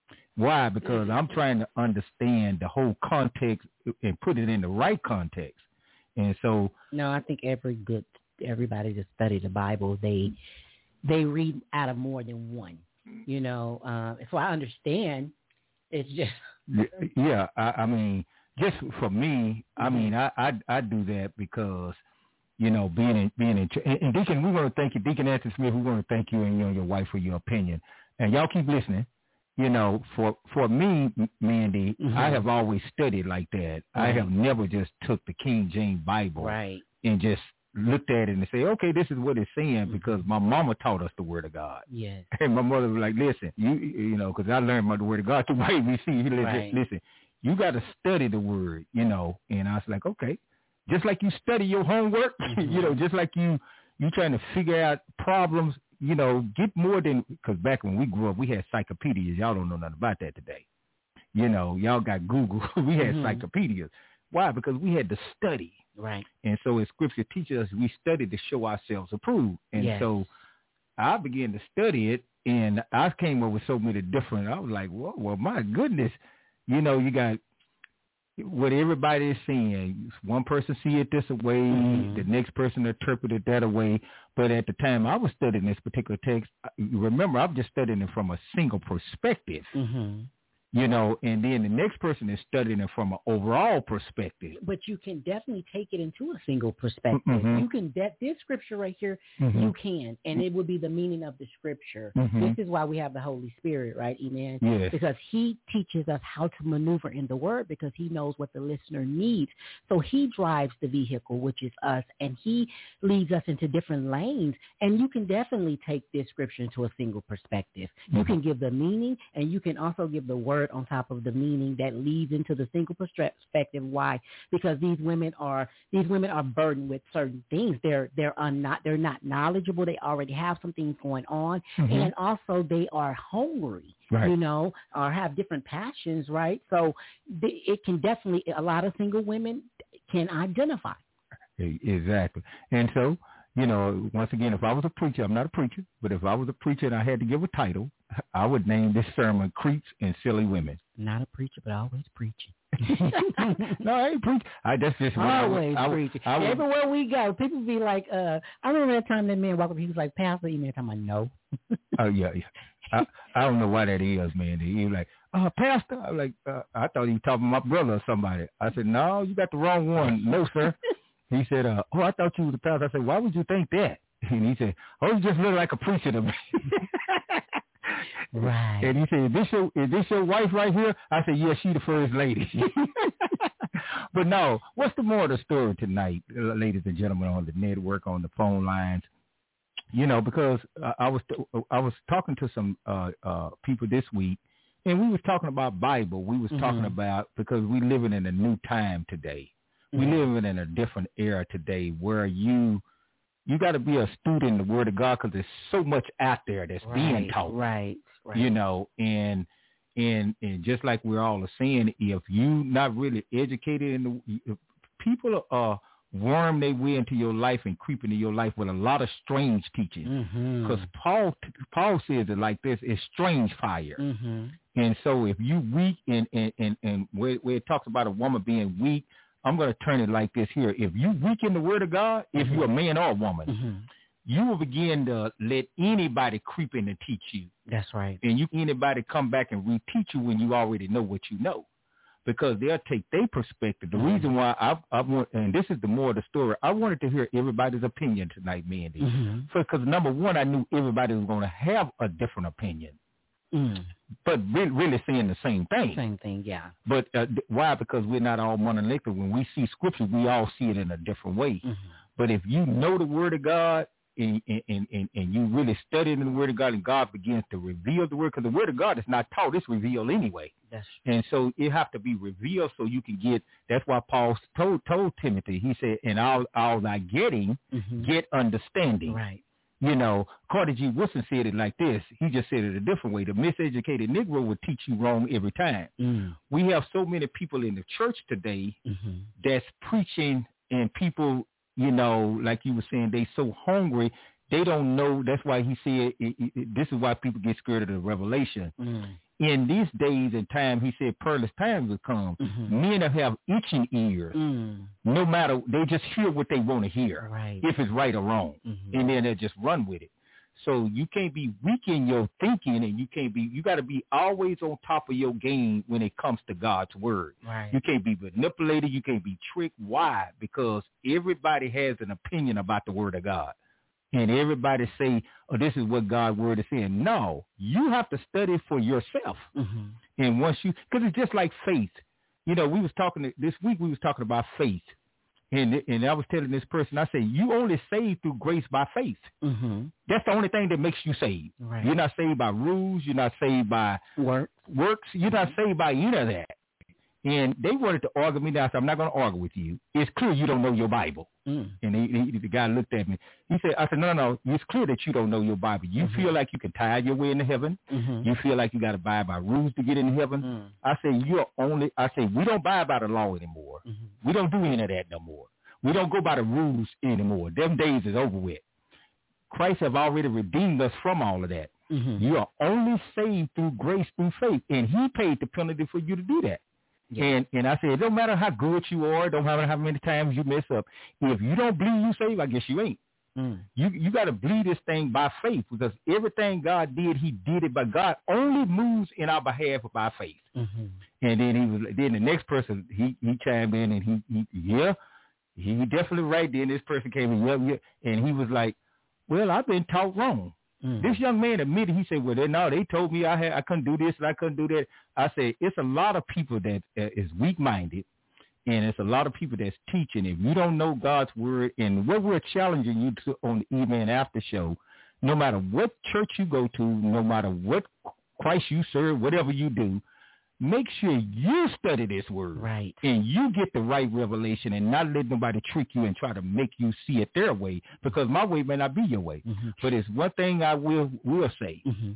Why? Because I'm trying to understand the whole context and put it in the right context. And so, no, I think every good everybody that study the Bible, they they read out of more than one. You know, uh, so I understand. It's just yeah. I, I mean, just for me, I mean, I, I I do that because, you know, being in being in and, and Deacon, we want to thank you, Deacon Anthony Smith. We want to thank you and you and your wife for your opinion. And y'all keep listening. You know, for for me, Mandy, mm-hmm. I have always studied like that. Right. I have never just took the King James Bible right. and just looked at it and say, okay, this is what it's saying, mm-hmm. because my mama taught us the Word of God. Yes. And my mother was like, listen, you you know, because I learned about the Word of God through my A B C. Listen, right. listen, you got to study the Word, you know. And I was like, okay, just like you study your homework, mm-hmm. you know, just like you you trying to figure out problems. You know, get more than, because back when we grew up, we had encyclopedias. Y'all don't know nothing about that today. You know, y'all got Google. We had mm-hmm. encyclopedias. Why? Because we had to study. Right. And so as Scripture teaches us, we study to show ourselves approved. And yes. so I began to study it, and I came up with so many different, I was like, whoa, well, my goodness. You know, you got what everybody is saying. One person see it this way, mm-hmm. the next person interpret it that way. But at the time I was studying this particular text, remember, I'm just studying it from a single perspective. Mm-hmm. You know, and then the next person is studying it from an overall perspective. But you can definitely take it into a single perspective. Mm-hmm. You can, de- this scripture right here, mm-hmm. you can, and it would be the meaning of the scripture. Mm-hmm. This is why we have the Holy Spirit, right? Amen. Yes. Because he teaches us how to maneuver in the word, because he knows what the listener needs. So he drives the vehicle, which is us, and he leads us into different lanes. And you can definitely take this scripture into a single perspective. You Mm-hmm. can give the meaning, and you can also give the word on top of the meaning that leads into the single perspective. Why? Because these women are these women are burdened with certain things. They're they're not they're not knowledgeable. They already have some things going on, mm-hmm. and also they are hungry. Right. You know, or have different passions. Right. So th- it can definitely, a lot of single women can identify. Exactly. And so, you know, once again, if I was a preacher, I'm not a preacher, but if I was a preacher and I had to give a title, I would name this sermon Creeps and Silly Women. Not a preacher, but always preaching. No, I ain't preaching. I that's just what always I, I, preaching. I, I, Everywhere we go, people be like, uh, I remember that time that man walked up, he was like, Pastor, you mean time I know? Oh, yeah, yeah. I, I don't know why that is, man. He was like, uh, Pastor. I was like, uh, I thought he was talking to my brother or somebody. I said, no, you got the wrong one. No, sir. He said, uh, oh, I thought you was the pastor. I said, why would you think that? And he said, oh, you just look like a preacher to me. Right. And he said, is this your, is this your wife right here? I said, yeah, she the first lady. But no, what's the more of the story tonight, ladies and gentlemen, on the network, on the phone lines? You know, because uh, I was I was talking to some uh, uh, people this week, and we was talking about Bible. We was mm-hmm. talking about, because we living in a new time today. We mm-hmm. living in a different era today where you you got to be a student of the Word of God, because there's so much out there that's right, being taught. Right, right. You know, and and and just like we're all saying, if you not really educated in the, if people are worm their way into your life and creep into your life with a lot of strange teaching. Because mm-hmm. Paul Paul says it like this: it's strange fire. Mm-hmm. And so if you weak, and and and, and where, where it talks about a woman being weak, I'm going to turn it like this here. If you weak in the Word of God, if mm-hmm. you're a man or a woman, mm-hmm. you will begin to let anybody creep in and teach you. That's right. And you anybody come back and reteach you when you already know what you know. Because they'll take their perspective. The mm-hmm. reason why I, I want, and this is the more of the story, I wanted to hear everybody's opinion tonight, Mandy. Mm-hmm. Because number one, I knew everybody was going to have a different opinion. Mm. But really, really saying the same thing. Same thing, yeah. But uh, why? Because we're not all monolithic. When we see Scripture, we all see it in a different way. Mm-hmm. But if you know the Word of God, And, and, and, and you really study in the Word of God, and God begins to reveal the Word, because the Word of God is not taught, it's revealed anyway. That's and so it have to be revealed so you can get, that's why Paul told, told Timothy, he said, in all, all thy getting, mm-hmm. get understanding. Right. You know, Carter G. Woodson said it like this. He just said it a different way. The miseducated Negro will teach you wrong every time. Mm. We have so many people in the church today mm-hmm. that's preaching, and people, you know, like you were saying, they so hungry, they don't know. That's why he said, it, it, it, this is why people get scared of the revelation. Mm. In these days and time, he said, perilous times will come. Mm-hmm. Men that have itching ears, mm. no matter, they just hear what they want to hear, right. if it's right or wrong, mm-hmm. and then they just run with it. So you can't be weak in your thinking, and you can't be, you got to be always on top of your game when it comes to God's word. Right. You can't be manipulated. You can't be tricked. Why? Because everybody has an opinion about the word of God. And everybody say, oh, this is what God's word is saying. No, you have to study for yourself. Mm-hmm. And once you, because it's just like faith. You know, we was talking, this week we was talking about faith. And and I was telling this person, I said, you only saved through grace by faith. Mm-hmm. That's the only thing that makes you saved. Right. You're not saved by rules. You're not saved by Work. works. You're not saved by any of that. And they wanted to argue me down. I said, I'm not going to argue with you. It's clear you don't know your Bible. Mm. And he, he, the guy looked at me. He said, I said, no, no, no. It's clear that you don't know your Bible. You mm-hmm. feel like you can tithe your way into heaven. Mm-hmm. You feel like you got to abide by rules to get into heaven. Mm. I said, you're only, I said, we don't abide by the law anymore. Mm-hmm. We don't do any of that no more. We don't go by the rules anymore. Them days is over with. Christ have already redeemed us from all of that. Mm-hmm. You are only saved through grace, through faith. And he paid the penalty for you to do that. Yeah. And and I said, it don't matter how good you are, it don't matter how many times you mess up. If you don't believe you saved, I guess you ain't. Mm. You you got to believe this thing by faith, because everything God did, he did it, but God only moves in our behalf by faith. Mm-hmm. And then he was then the next person, he, he chimed in and he, he yeah, he definitely right. Then this person came in, yeah, yeah, and he was like, well, I've been taught wrong. Mm. This young man admitted, he said, well, they, no, they told me I had, I couldn't do this and I couldn't do that. I said, it's a lot of people that uh, is weak-minded, and it's a lot of people that's teaching. If you don't know God's word, and what we're challenging you to on the Evening After Show, no matter what church you go to, no matter what Christ you serve, whatever you do, make sure you study this word. Right. And you get the right revelation, and not let nobody trick you and try to make you see it their way, because my way may not be your way. Mm-hmm. But it's one thing I will will say, mm-hmm.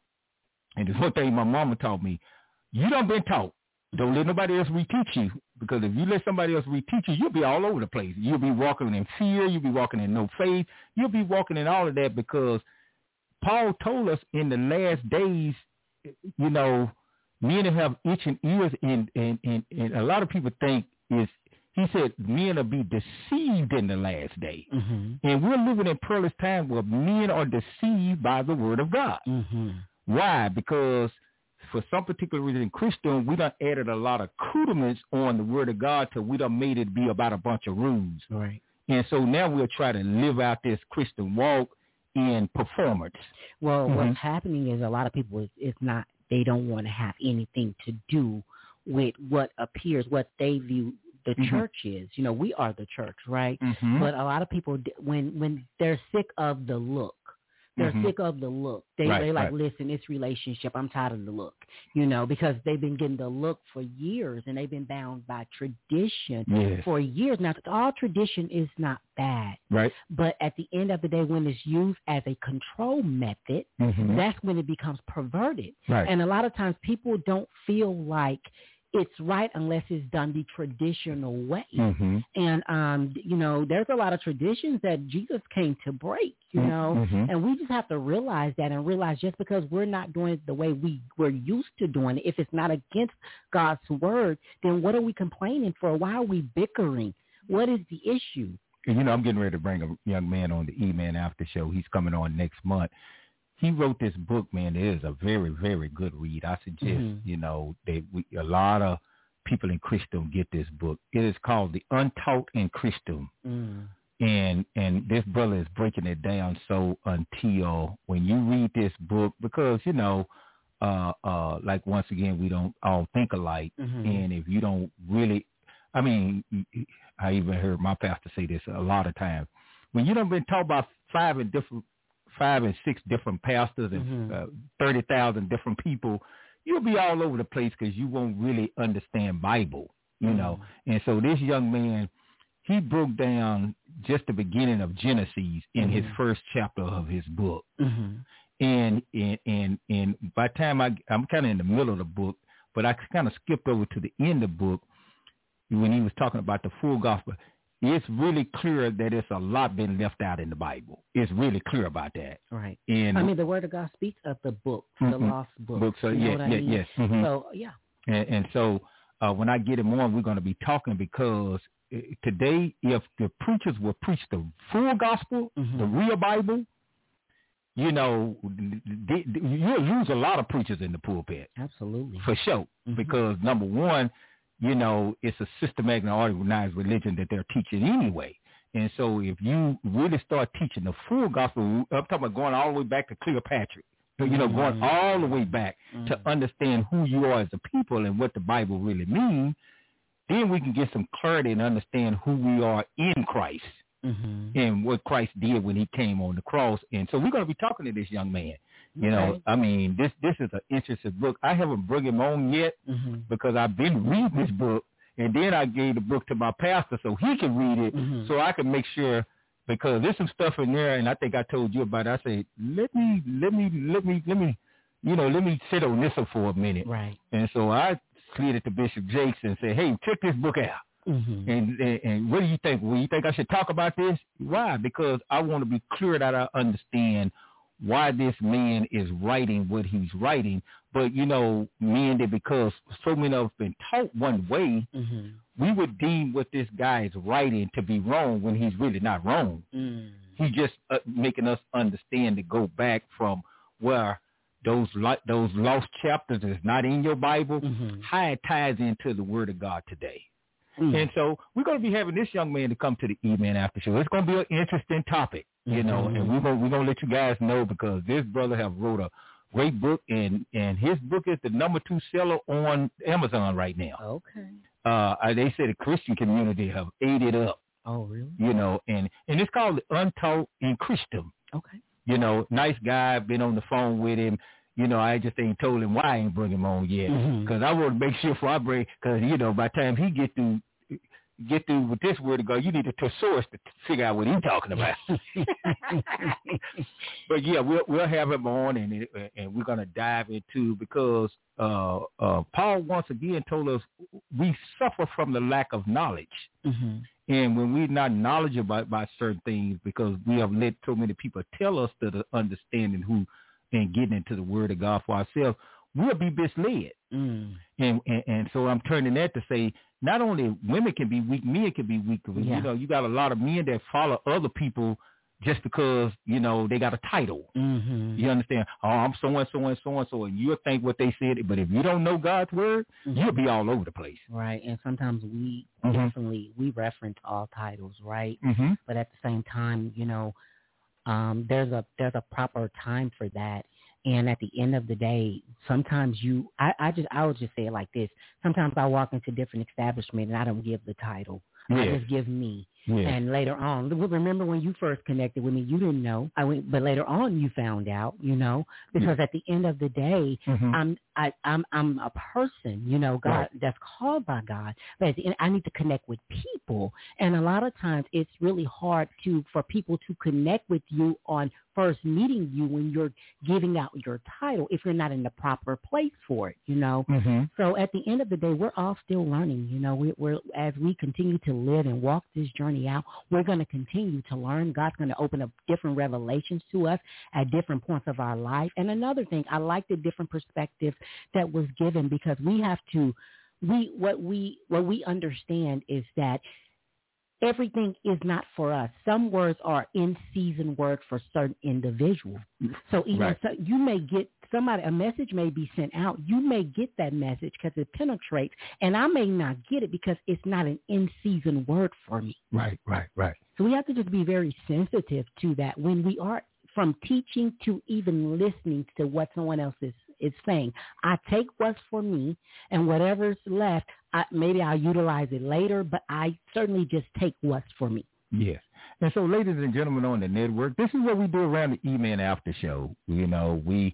and it's one thing my mama taught me. You done been taught. Don't let nobody else reteach you, because if you let somebody else reteach you, you'll be all over the place. You'll be walking in fear. You'll be walking in no faith. You'll be walking in all of that, because Paul told us in the last days, you know, men have itching ears, and, and, and, and a lot of people think is, he said, men will be deceived in the last day. Mm-hmm. And we're living in perilous time where men are deceived by the word of God. Mm-hmm. Why? Because for some particular reason in Christendom, we done added a lot of crudiments on the word of God till we done made it be about a bunch of rules. Right. And so now we'll try to live out this Christian walk in performance. Well, mm-hmm. what's happening is a lot of people, is, it's not, they don't want to have anything to do with what appears, what they view the mm-hmm. church is. You know, we are the church, right? Mm-hmm. But a lot of people, when when they're sick of the look, they're mm-hmm. sick of the look. They right, they like, right. listen, it's relationship. I'm tired of the look, you know, because they've been getting the look for years, and they've been bound by tradition yes. for years. Now, all tradition is not bad. Right. But at the end of the day, when it's used as a control method, mm-hmm. that's when it becomes perverted. Right. And a lot of times people don't feel like it's right unless it's done the traditional way. Mm-hmm. And, um, you know, there's a lot of traditions that Jesus came to break, you know, mm-hmm. and we just have to realize that, and realize just because we're not doing it the way we were used to doing it, if it's not against God's word, then what are we complaining for? Why are we bickering? What is the issue? And, you know, I'm getting ready to bring a young man on the E-Man After Show. He's coming on next month. He wrote this book, man. It is a very, very good read. I suggest, mm-hmm. you know, that we, a lot of people in Christendom get this book. It is called The Untaught in Christendom. Mm. And and this brother is breaking it down so until when you read this book, because, you know, uh, uh, like once again, we don't all think alike. Mm-hmm. And if you don't really, I mean, I even heard my pastor say this a lot of times. When you done been taught by five and different five and six different pastors and mm-hmm. uh, thirty thousand different people, you'll be all over the place because you won't really understand Bible, you mm-hmm. know. And so this young man, he broke down just the beginning of Genesis in mm-hmm. his first chapter of his book. Mm-hmm. And, and, and, and by the time I, I'm kind of in the middle of the book, but I kind of skipped over to the end of the book when he was talking about the full gospel. It's really clear that it's a lot been left out in the Bible. It's really clear about that. Right. And I mean, the Word of God speaks of the book, mm-hmm. the lost book. book so, you yeah, know what yeah, I mean? yes. Mm-hmm. So, yeah. And, and so uh, when I get him on, we're going to be talking because today, if the preachers will preach the full gospel, mm-hmm. the real Bible, you know, they, they, you'll lose a lot of preachers in the pulpit. Absolutely. For sure. Mm-hmm. Because, number one, you know, it's a systematic and organized religion that they're teaching anyway. And so if you really start teaching the full gospel, I'm talking about going all the way back to Cleopatra, you know, mm-hmm. going all the way back mm-hmm. to understand who you are as a people and what the Bible really means, then we can get some clarity and understand who we are in Christ mm-hmm. and what Christ did when he came on the cross. And so we're going to be talking to this young man. You know, okay. I mean, this this is an interesting book. I haven't brought him on yet mm-hmm. because I've been reading this book, and then I gave the book to my pastor so he can read it, mm-hmm. so I can make sure, because there's some stuff in there, and I think I told you about it. I said, let me, let me, let me, let me, you know, let me sit on this for a minute. Right. And so I slid it to Bishop Jakes and said, hey, check this book out. Mm-hmm. And, and and what do you think? Well, you think I should talk about this? Why? Because I want to be clear that I understand why this man is writing what he's writing. But, you know, men, that because so many of us been taught one way, mm-hmm. we would deem what this guy is writing to be wrong when he's really not wrong. Mm. He's just uh, making us understand to go back from where those li- those lost chapters is not in your Bible, mm-hmm. how it ties into the Word of God today. Mm. And so we're going to be having this young man to come to the E-Man After Show. It's going to be an interesting topic, you mm-hmm. know, and we're going we're going to let you guys know because this brother have wrote a great book, and, and his book is the number two seller on Amazon right now. Okay. Uh, they say the Christian community have ate it up. Oh, really? You know, and, and it's called The Untaught in Christendom. Okay. You know, nice guy, been on the phone with him. You know, I just ain't told him why I ain't bring him on yet. Because mm-hmm. I want to make sure before I bring, because, you know, by the time he get through, get through with this word to go, you need a thesaurus to figure out what he's talking about. But, yeah, we'll, we'll have him on, and and we're going to dive into, because uh, uh, Paul once again told us we suffer from the lack of knowledge. Mm-hmm. And when we're not knowledgeable about, about certain things, because we have let so many people tell us that the understanding who and getting into the Word of God for ourselves, we'll be misled. Mm. And, and and so I'm turning that to say, not only women can be weak, men can be weak. Yeah. You know, you got a lot of men that follow other people just because, you know, they got a title. Mm-hmm. You understand? Oh, I'm so-and, so-and, so-and, so, and you'll think what they said. But if you don't know God's Word, mm-hmm. you'll be all over the place. Right. And sometimes we mm-hmm. definitely, we reference all titles, right? Mm-hmm. But at the same time, you know, Um, there's a there's a proper time for that, and at the end of the day, sometimes you I, I just I would just say it like this. Sometimes I walk into different establishments and I don't give the title. Yeah. I just give me. Yeah. And later on, remember when you first connected with me, you didn't know. I went, but later on you found out, you know, because at the end of the day, mm-hmm. I'm I, I'm I'm a person, you know, God right. that's called by God. But at the end, I need to connect with people, and a lot of times it's really hard to for people to connect with you on first meeting you when you're giving out your title if you're not in the proper place for it, you know. Mm-hmm. So at the end of the day, we're all still learning, you know. We, we're as we continue to live and walk this journey out, we're going to continue to learn. God's going to open up different revelations to us at different points of our life. And another thing, I like the different perspectives that was given, because we have to, we what we what we understand is that everything is not for us. Some words are in-season words for certain individuals. So even right. so, you may get somebody, a message may be sent out. You may get that message because it penetrates, and I may not get it because it's not an in-season word for me. Right, right, right. So we have to just be very sensitive to that when we are, from teaching to even listening to what someone else is, is saying. I take what's for me, and whatever's left, I, maybe I'll utilize it later, but I certainly just take what's for me. Yes. And so, ladies and gentlemen on the network, this is what we do around the E-Man After Show. You know, we,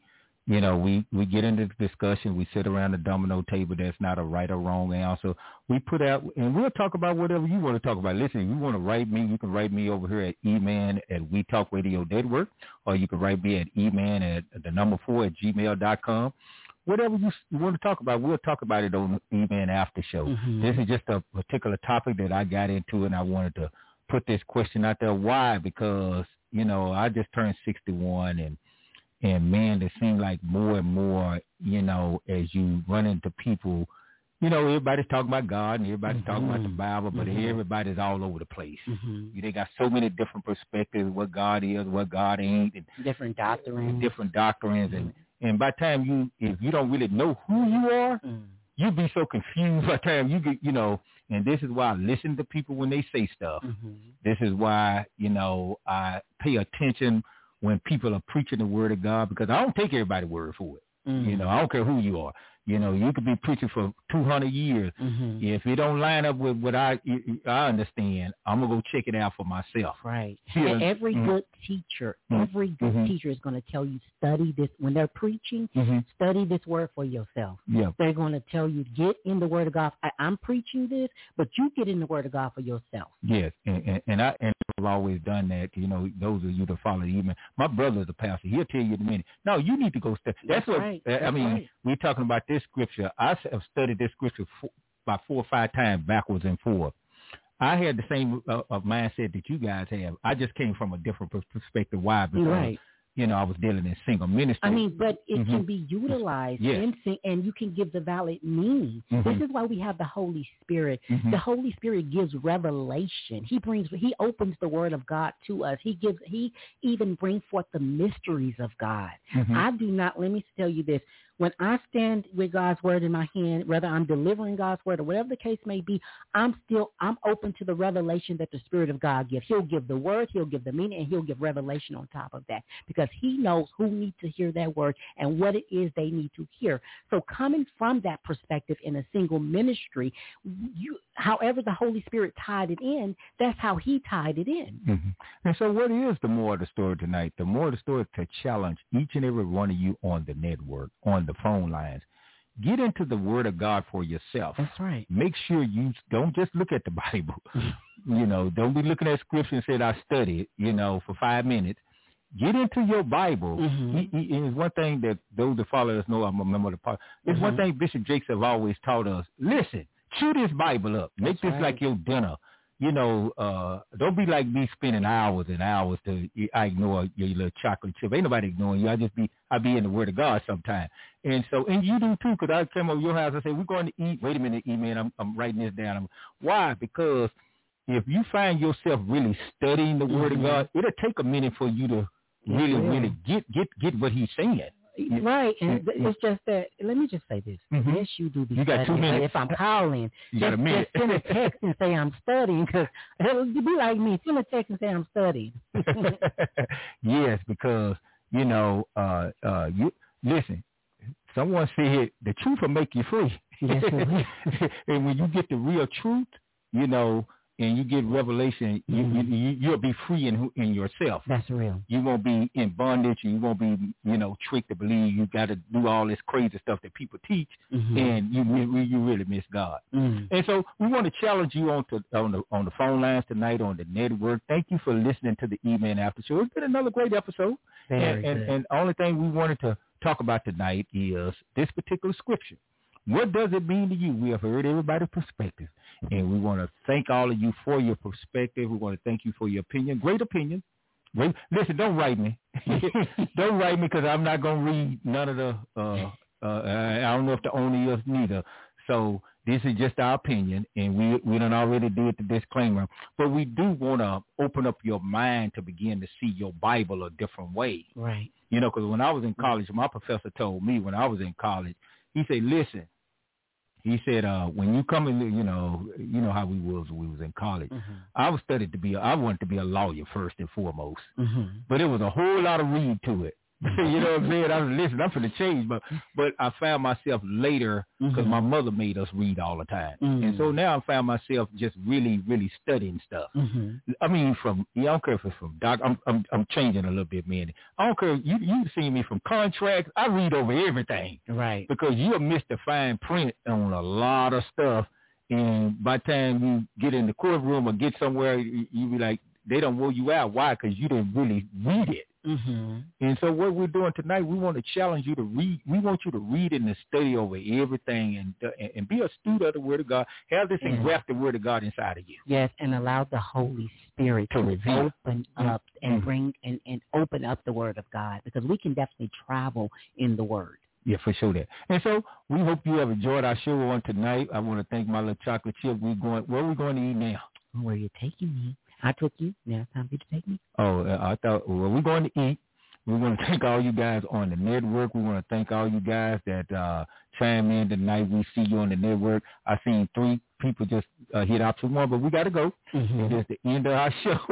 You know, we, we get into the discussion. We sit around the domino table. There's not a right or wrong answer. We put out, and we'll talk about whatever you want to talk about. Listen, if you want to write me, you can write me over here at eman at We Talk Radio Network, or you can write me at eman at the number four at gmail dot com. Whatever you, you want to talk about, we'll talk about it on the E-Man After Show. Mm-hmm. This is just a particular topic that I got into, and I wanted to put this question out there. Why? Because, you know, I just turned sixty-one, and And, man, it seems like more and more, you know, as you run into people, you know, everybody's talking about God and everybody's mm-hmm. talking about the Bible, but mm-hmm. everybody's all over the place. Mm-hmm. They got so many different perspectives, what God is, what God ain't. And different doctrines. Different doctrines. Mm-hmm. And, and by the time you, if you don't really know who you are, mm-hmm. you'll be so confused by the time you get, you know, and this is why I listen to people when they say stuff. Mm-hmm. This is why, you know, I pay attention when people are preaching the word of God, because I don't take everybody's word for it. Mm-hmm. You know, I don't care who you are. You know, you could be preaching for two hundred years. Mm-hmm. If it don't line up with what I I understand, I'm going to go check it out for myself. Right. Yeah. And every mm-hmm. good teacher, every good mm-hmm. teacher is going to tell you, study this. When they're preaching, mm-hmm. study this word for yourself. Yeah. They're going to tell you, get in the word of God. I, I'm preaching this, but you get in the word of God for yourself. Yes. And, and, and, I, and I've always done that. You know, those of you that follow even. My brother's a pastor. He'll tell you in a minute, no, you need to go study. That's, That's what, right. I That's mean, right. we're talking about this scripture. I have studied this scripture four, about four or five times backwards and forth. I had the same uh, uh, mindset that you guys have. I just came from a different perspective. Why? Because, right. you know, I was dealing in single ministry. I mean, but it mm-hmm. can be utilized yes. in sing- and you can give the valid meaning. Mm-hmm. This is why we have the Holy Spirit. Mm-hmm. The Holy Spirit gives revelation. He brings, he opens the word of God to us. He gives, he even brings forth the mysteries of God. Mm-hmm. I do not, let me tell you this. When I stand with God's word in my hand, whether I'm delivering God's word or whatever the case may be, I'm still, I'm open to the revelation that the Spirit of God gives. He'll give the word, he'll give the meaning, and he'll give revelation on top of that, because he knows who needs to hear that word and what it is they need to hear. So coming from that perspective in a single ministry, you, however the Holy Spirit tied it in, that's how he tied it in. Mm-hmm. And so what is the more of the story tonight? The more of the story is to challenge each and every one of you on the network, on the phone lines. Get into the word of God for yourself. That's right. Make sure you don't just look at the Bible. You know, don't be looking at scripture and say, I studied, you know, for five minutes. Get into your Bible. Mm-hmm. He, he, and it's one thing that those that follow us know, I'm a member of the part. It's mm-hmm. one thing Bishop Jakes have always taught us. Listen, chew this Bible up. Make That's this right. like your dinner. You know, uh, don't be like me spending hours and hours to, I ignore your little chocolate chip. Ain't nobody ignoring you. I just be, I be in the word of God sometime. And so, and you do too, because I came over your house and said, we're going to eat. Wait a minute, E-Man, I'm, I'm writing this down. I'm, why? Because if you find yourself really studying the word mm-hmm. of God, it'll take a minute for you to really, yeah. really get, get, get what he's saying. Right, and it's just that, let me just say this. Mm-hmm. Yes, you do be you got studying. Two minutes. If I'm calling, you just, got a minute. just send a text and say I'm studying, because it'll be like me. Send a text and say I'm studying. Yes, because, you know, uh, uh, you listen, someone said the truth will make you free. Yes, and when you get the real truth, you know, and you get revelation, mm-hmm. you, you, you'll be free in in yourself. That's real. You won't be in bondage. You won't be, you know, tricked to believe you got to do all this crazy stuff that people teach, mm-hmm. and you you really miss God. Mm-hmm. And so we want to challenge you on to, on the on the phone lines tonight, on the network. Thank you for listening to the E-Man After Show. It's been another great episode. Very and, good. And, and the only thing we wanted to talk about tonight is this particular scripture. What does it mean to you? We have heard everybody's perspective, and we want to thank all of you for your perspective. We want to thank you for your opinion. Great opinion. Great. Listen, don't write me. Don't write me, because I'm not going to read none of the, uh, uh, I don't know if the owner is neither. So this is just our opinion, and we we done already did the disclaimer. But we do want to open up your mind to begin to see your Bible a different way. Right. You know, because when I was in college, my professor told me when I was in college, he said, listen, he said, uh, when you come in, you know, you know how we was when we was in college. Mm-hmm. I was studied to be, a, I wanted to be a lawyer first and foremost. Mm-hmm. But it was a whole lot of read to it. You know what I'm saying? I was listening. I'm finna change, but but I found myself later because Mm-hmm. my mother made us read all the time, Mm. and so now I found myself just really, really studying stuff. Mm-hmm. I mean, from yeah, I don't care if it's from doc. I'm I'm I'm changing a little bit, man. I don't care. You you've seen me from contracts. I read over everything, Right. because you'll miss the fine print on a lot of stuff, and by the time you get in the courtroom or get somewhere, you, you be like, they don't roll you out. Why? Because you didn't really read it. Mm-hmm. And so what we're doing tonight, we want to challenge you to read. We want you to read and to study over everything, and uh, and be a student of the Word of God. Have this Yeah. engraft the Word of God inside of you. Yes, and allow the Holy Spirit To to reveal. open Mm. up and Mm. bring and, and open up the Word of God, because we can definitely travel in the Word. Yeah, for sure that. And so we hope you have enjoyed our show on tonight. I want to thank my little chocolate chip. We're going. Where are we going to eat now? Where are you taking me? I took you. Now it's time for you to take me. Oh, uh, I thought, well, we're going to eat. We want to thank all you guys on the network. We want to thank all you guys that uh, chime in tonight. We see you on the network. I seen three people just uh, hit option one, but we got to go. Mm-hmm. It's the end of our show.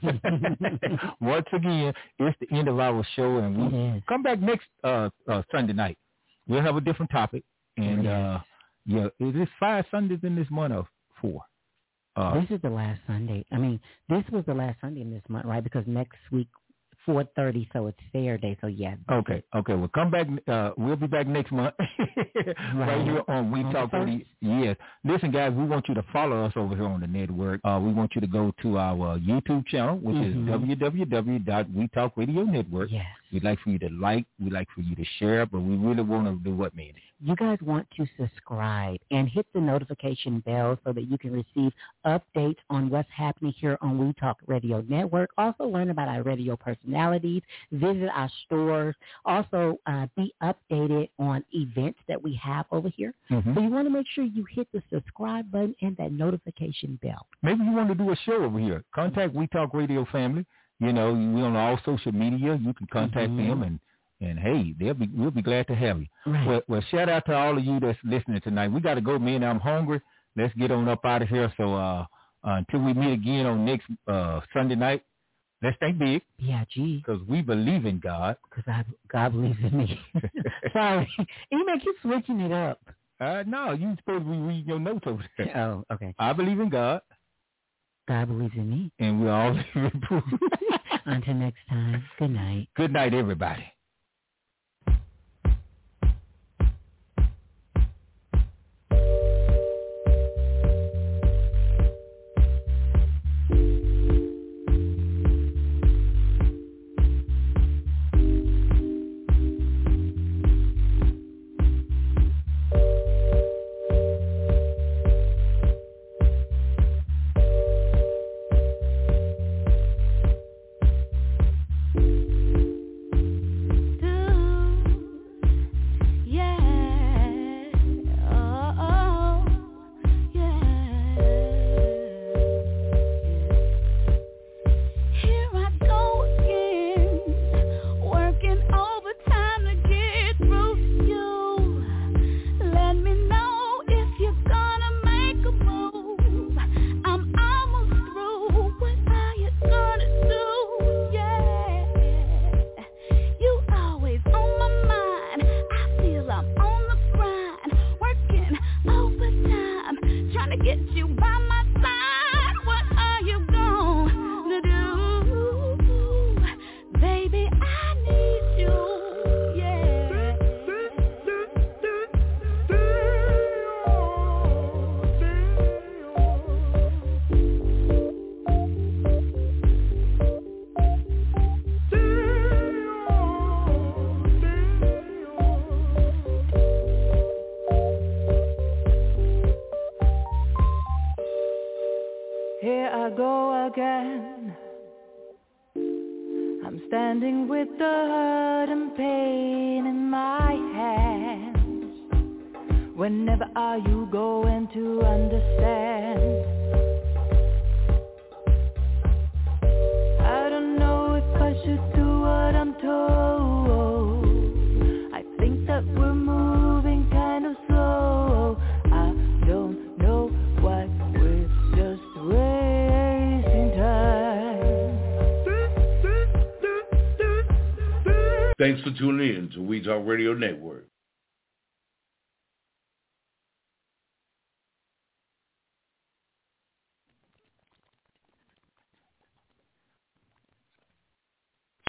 Once again, it's the end of our show, and we Yes. come back next uh, uh, Sunday night. We'll have a different topic, and uh, yeah, is it five Sundays in this month or four? Uh, This is the last Sunday. I mean, this was the last Sunday in this month, right? Because next week, four thirty, so it's fair day. So, yeah. Okay, okay. Well, come back. Uh, we'll be back next month right, Right. here on We On Talk the Radio. Yes. Listen, guys, we want you to follow us over here on the network. Uh, we want you to go to our YouTube channel, which Mhm. is w w w dot we talk radio network. Yes. We'd like for you to like. We'd like for you to share, but we really want to do what, man? You guys want to subscribe and hit the notification bell so that you can receive updates on what's happening here on We Talk Radio Network. Also learn about our radio personalities, visit our stores, also uh, be updated on events that we have over here. Mhm. So you want to make sure you hit the subscribe button and that notification bell. Maybe you want to do a show over here. Contact We Talk Radio family. You know, we on all social media. You can contact Mhm. them, and and hey, they'll be we'll be glad to have you. Right. Well, well, shout out to all of you that's listening tonight. We got to go, man. I'm hungry. Let's get on up out of here. So uh, uh, until we meet again on next uh, Sunday night, let's think big. Yeah, gee. Because we believe in God. Because I, God believes in me. Sorry. Email, keep switching it up. Uh, no, you supposed to be reading your notes over there. Oh, okay. I believe in God. God believes in me. And we all live in proof. Until next time, good night. Good night, everybody. Here I go again. I'm standing with the hurt and pain in my hands. Whenever are you going to understand? I don't know if I should do what I'm told. I think that we're moving kind of slow. I don't know why we're just wasting time. Thanks for tuning in to We Talk Radio Network.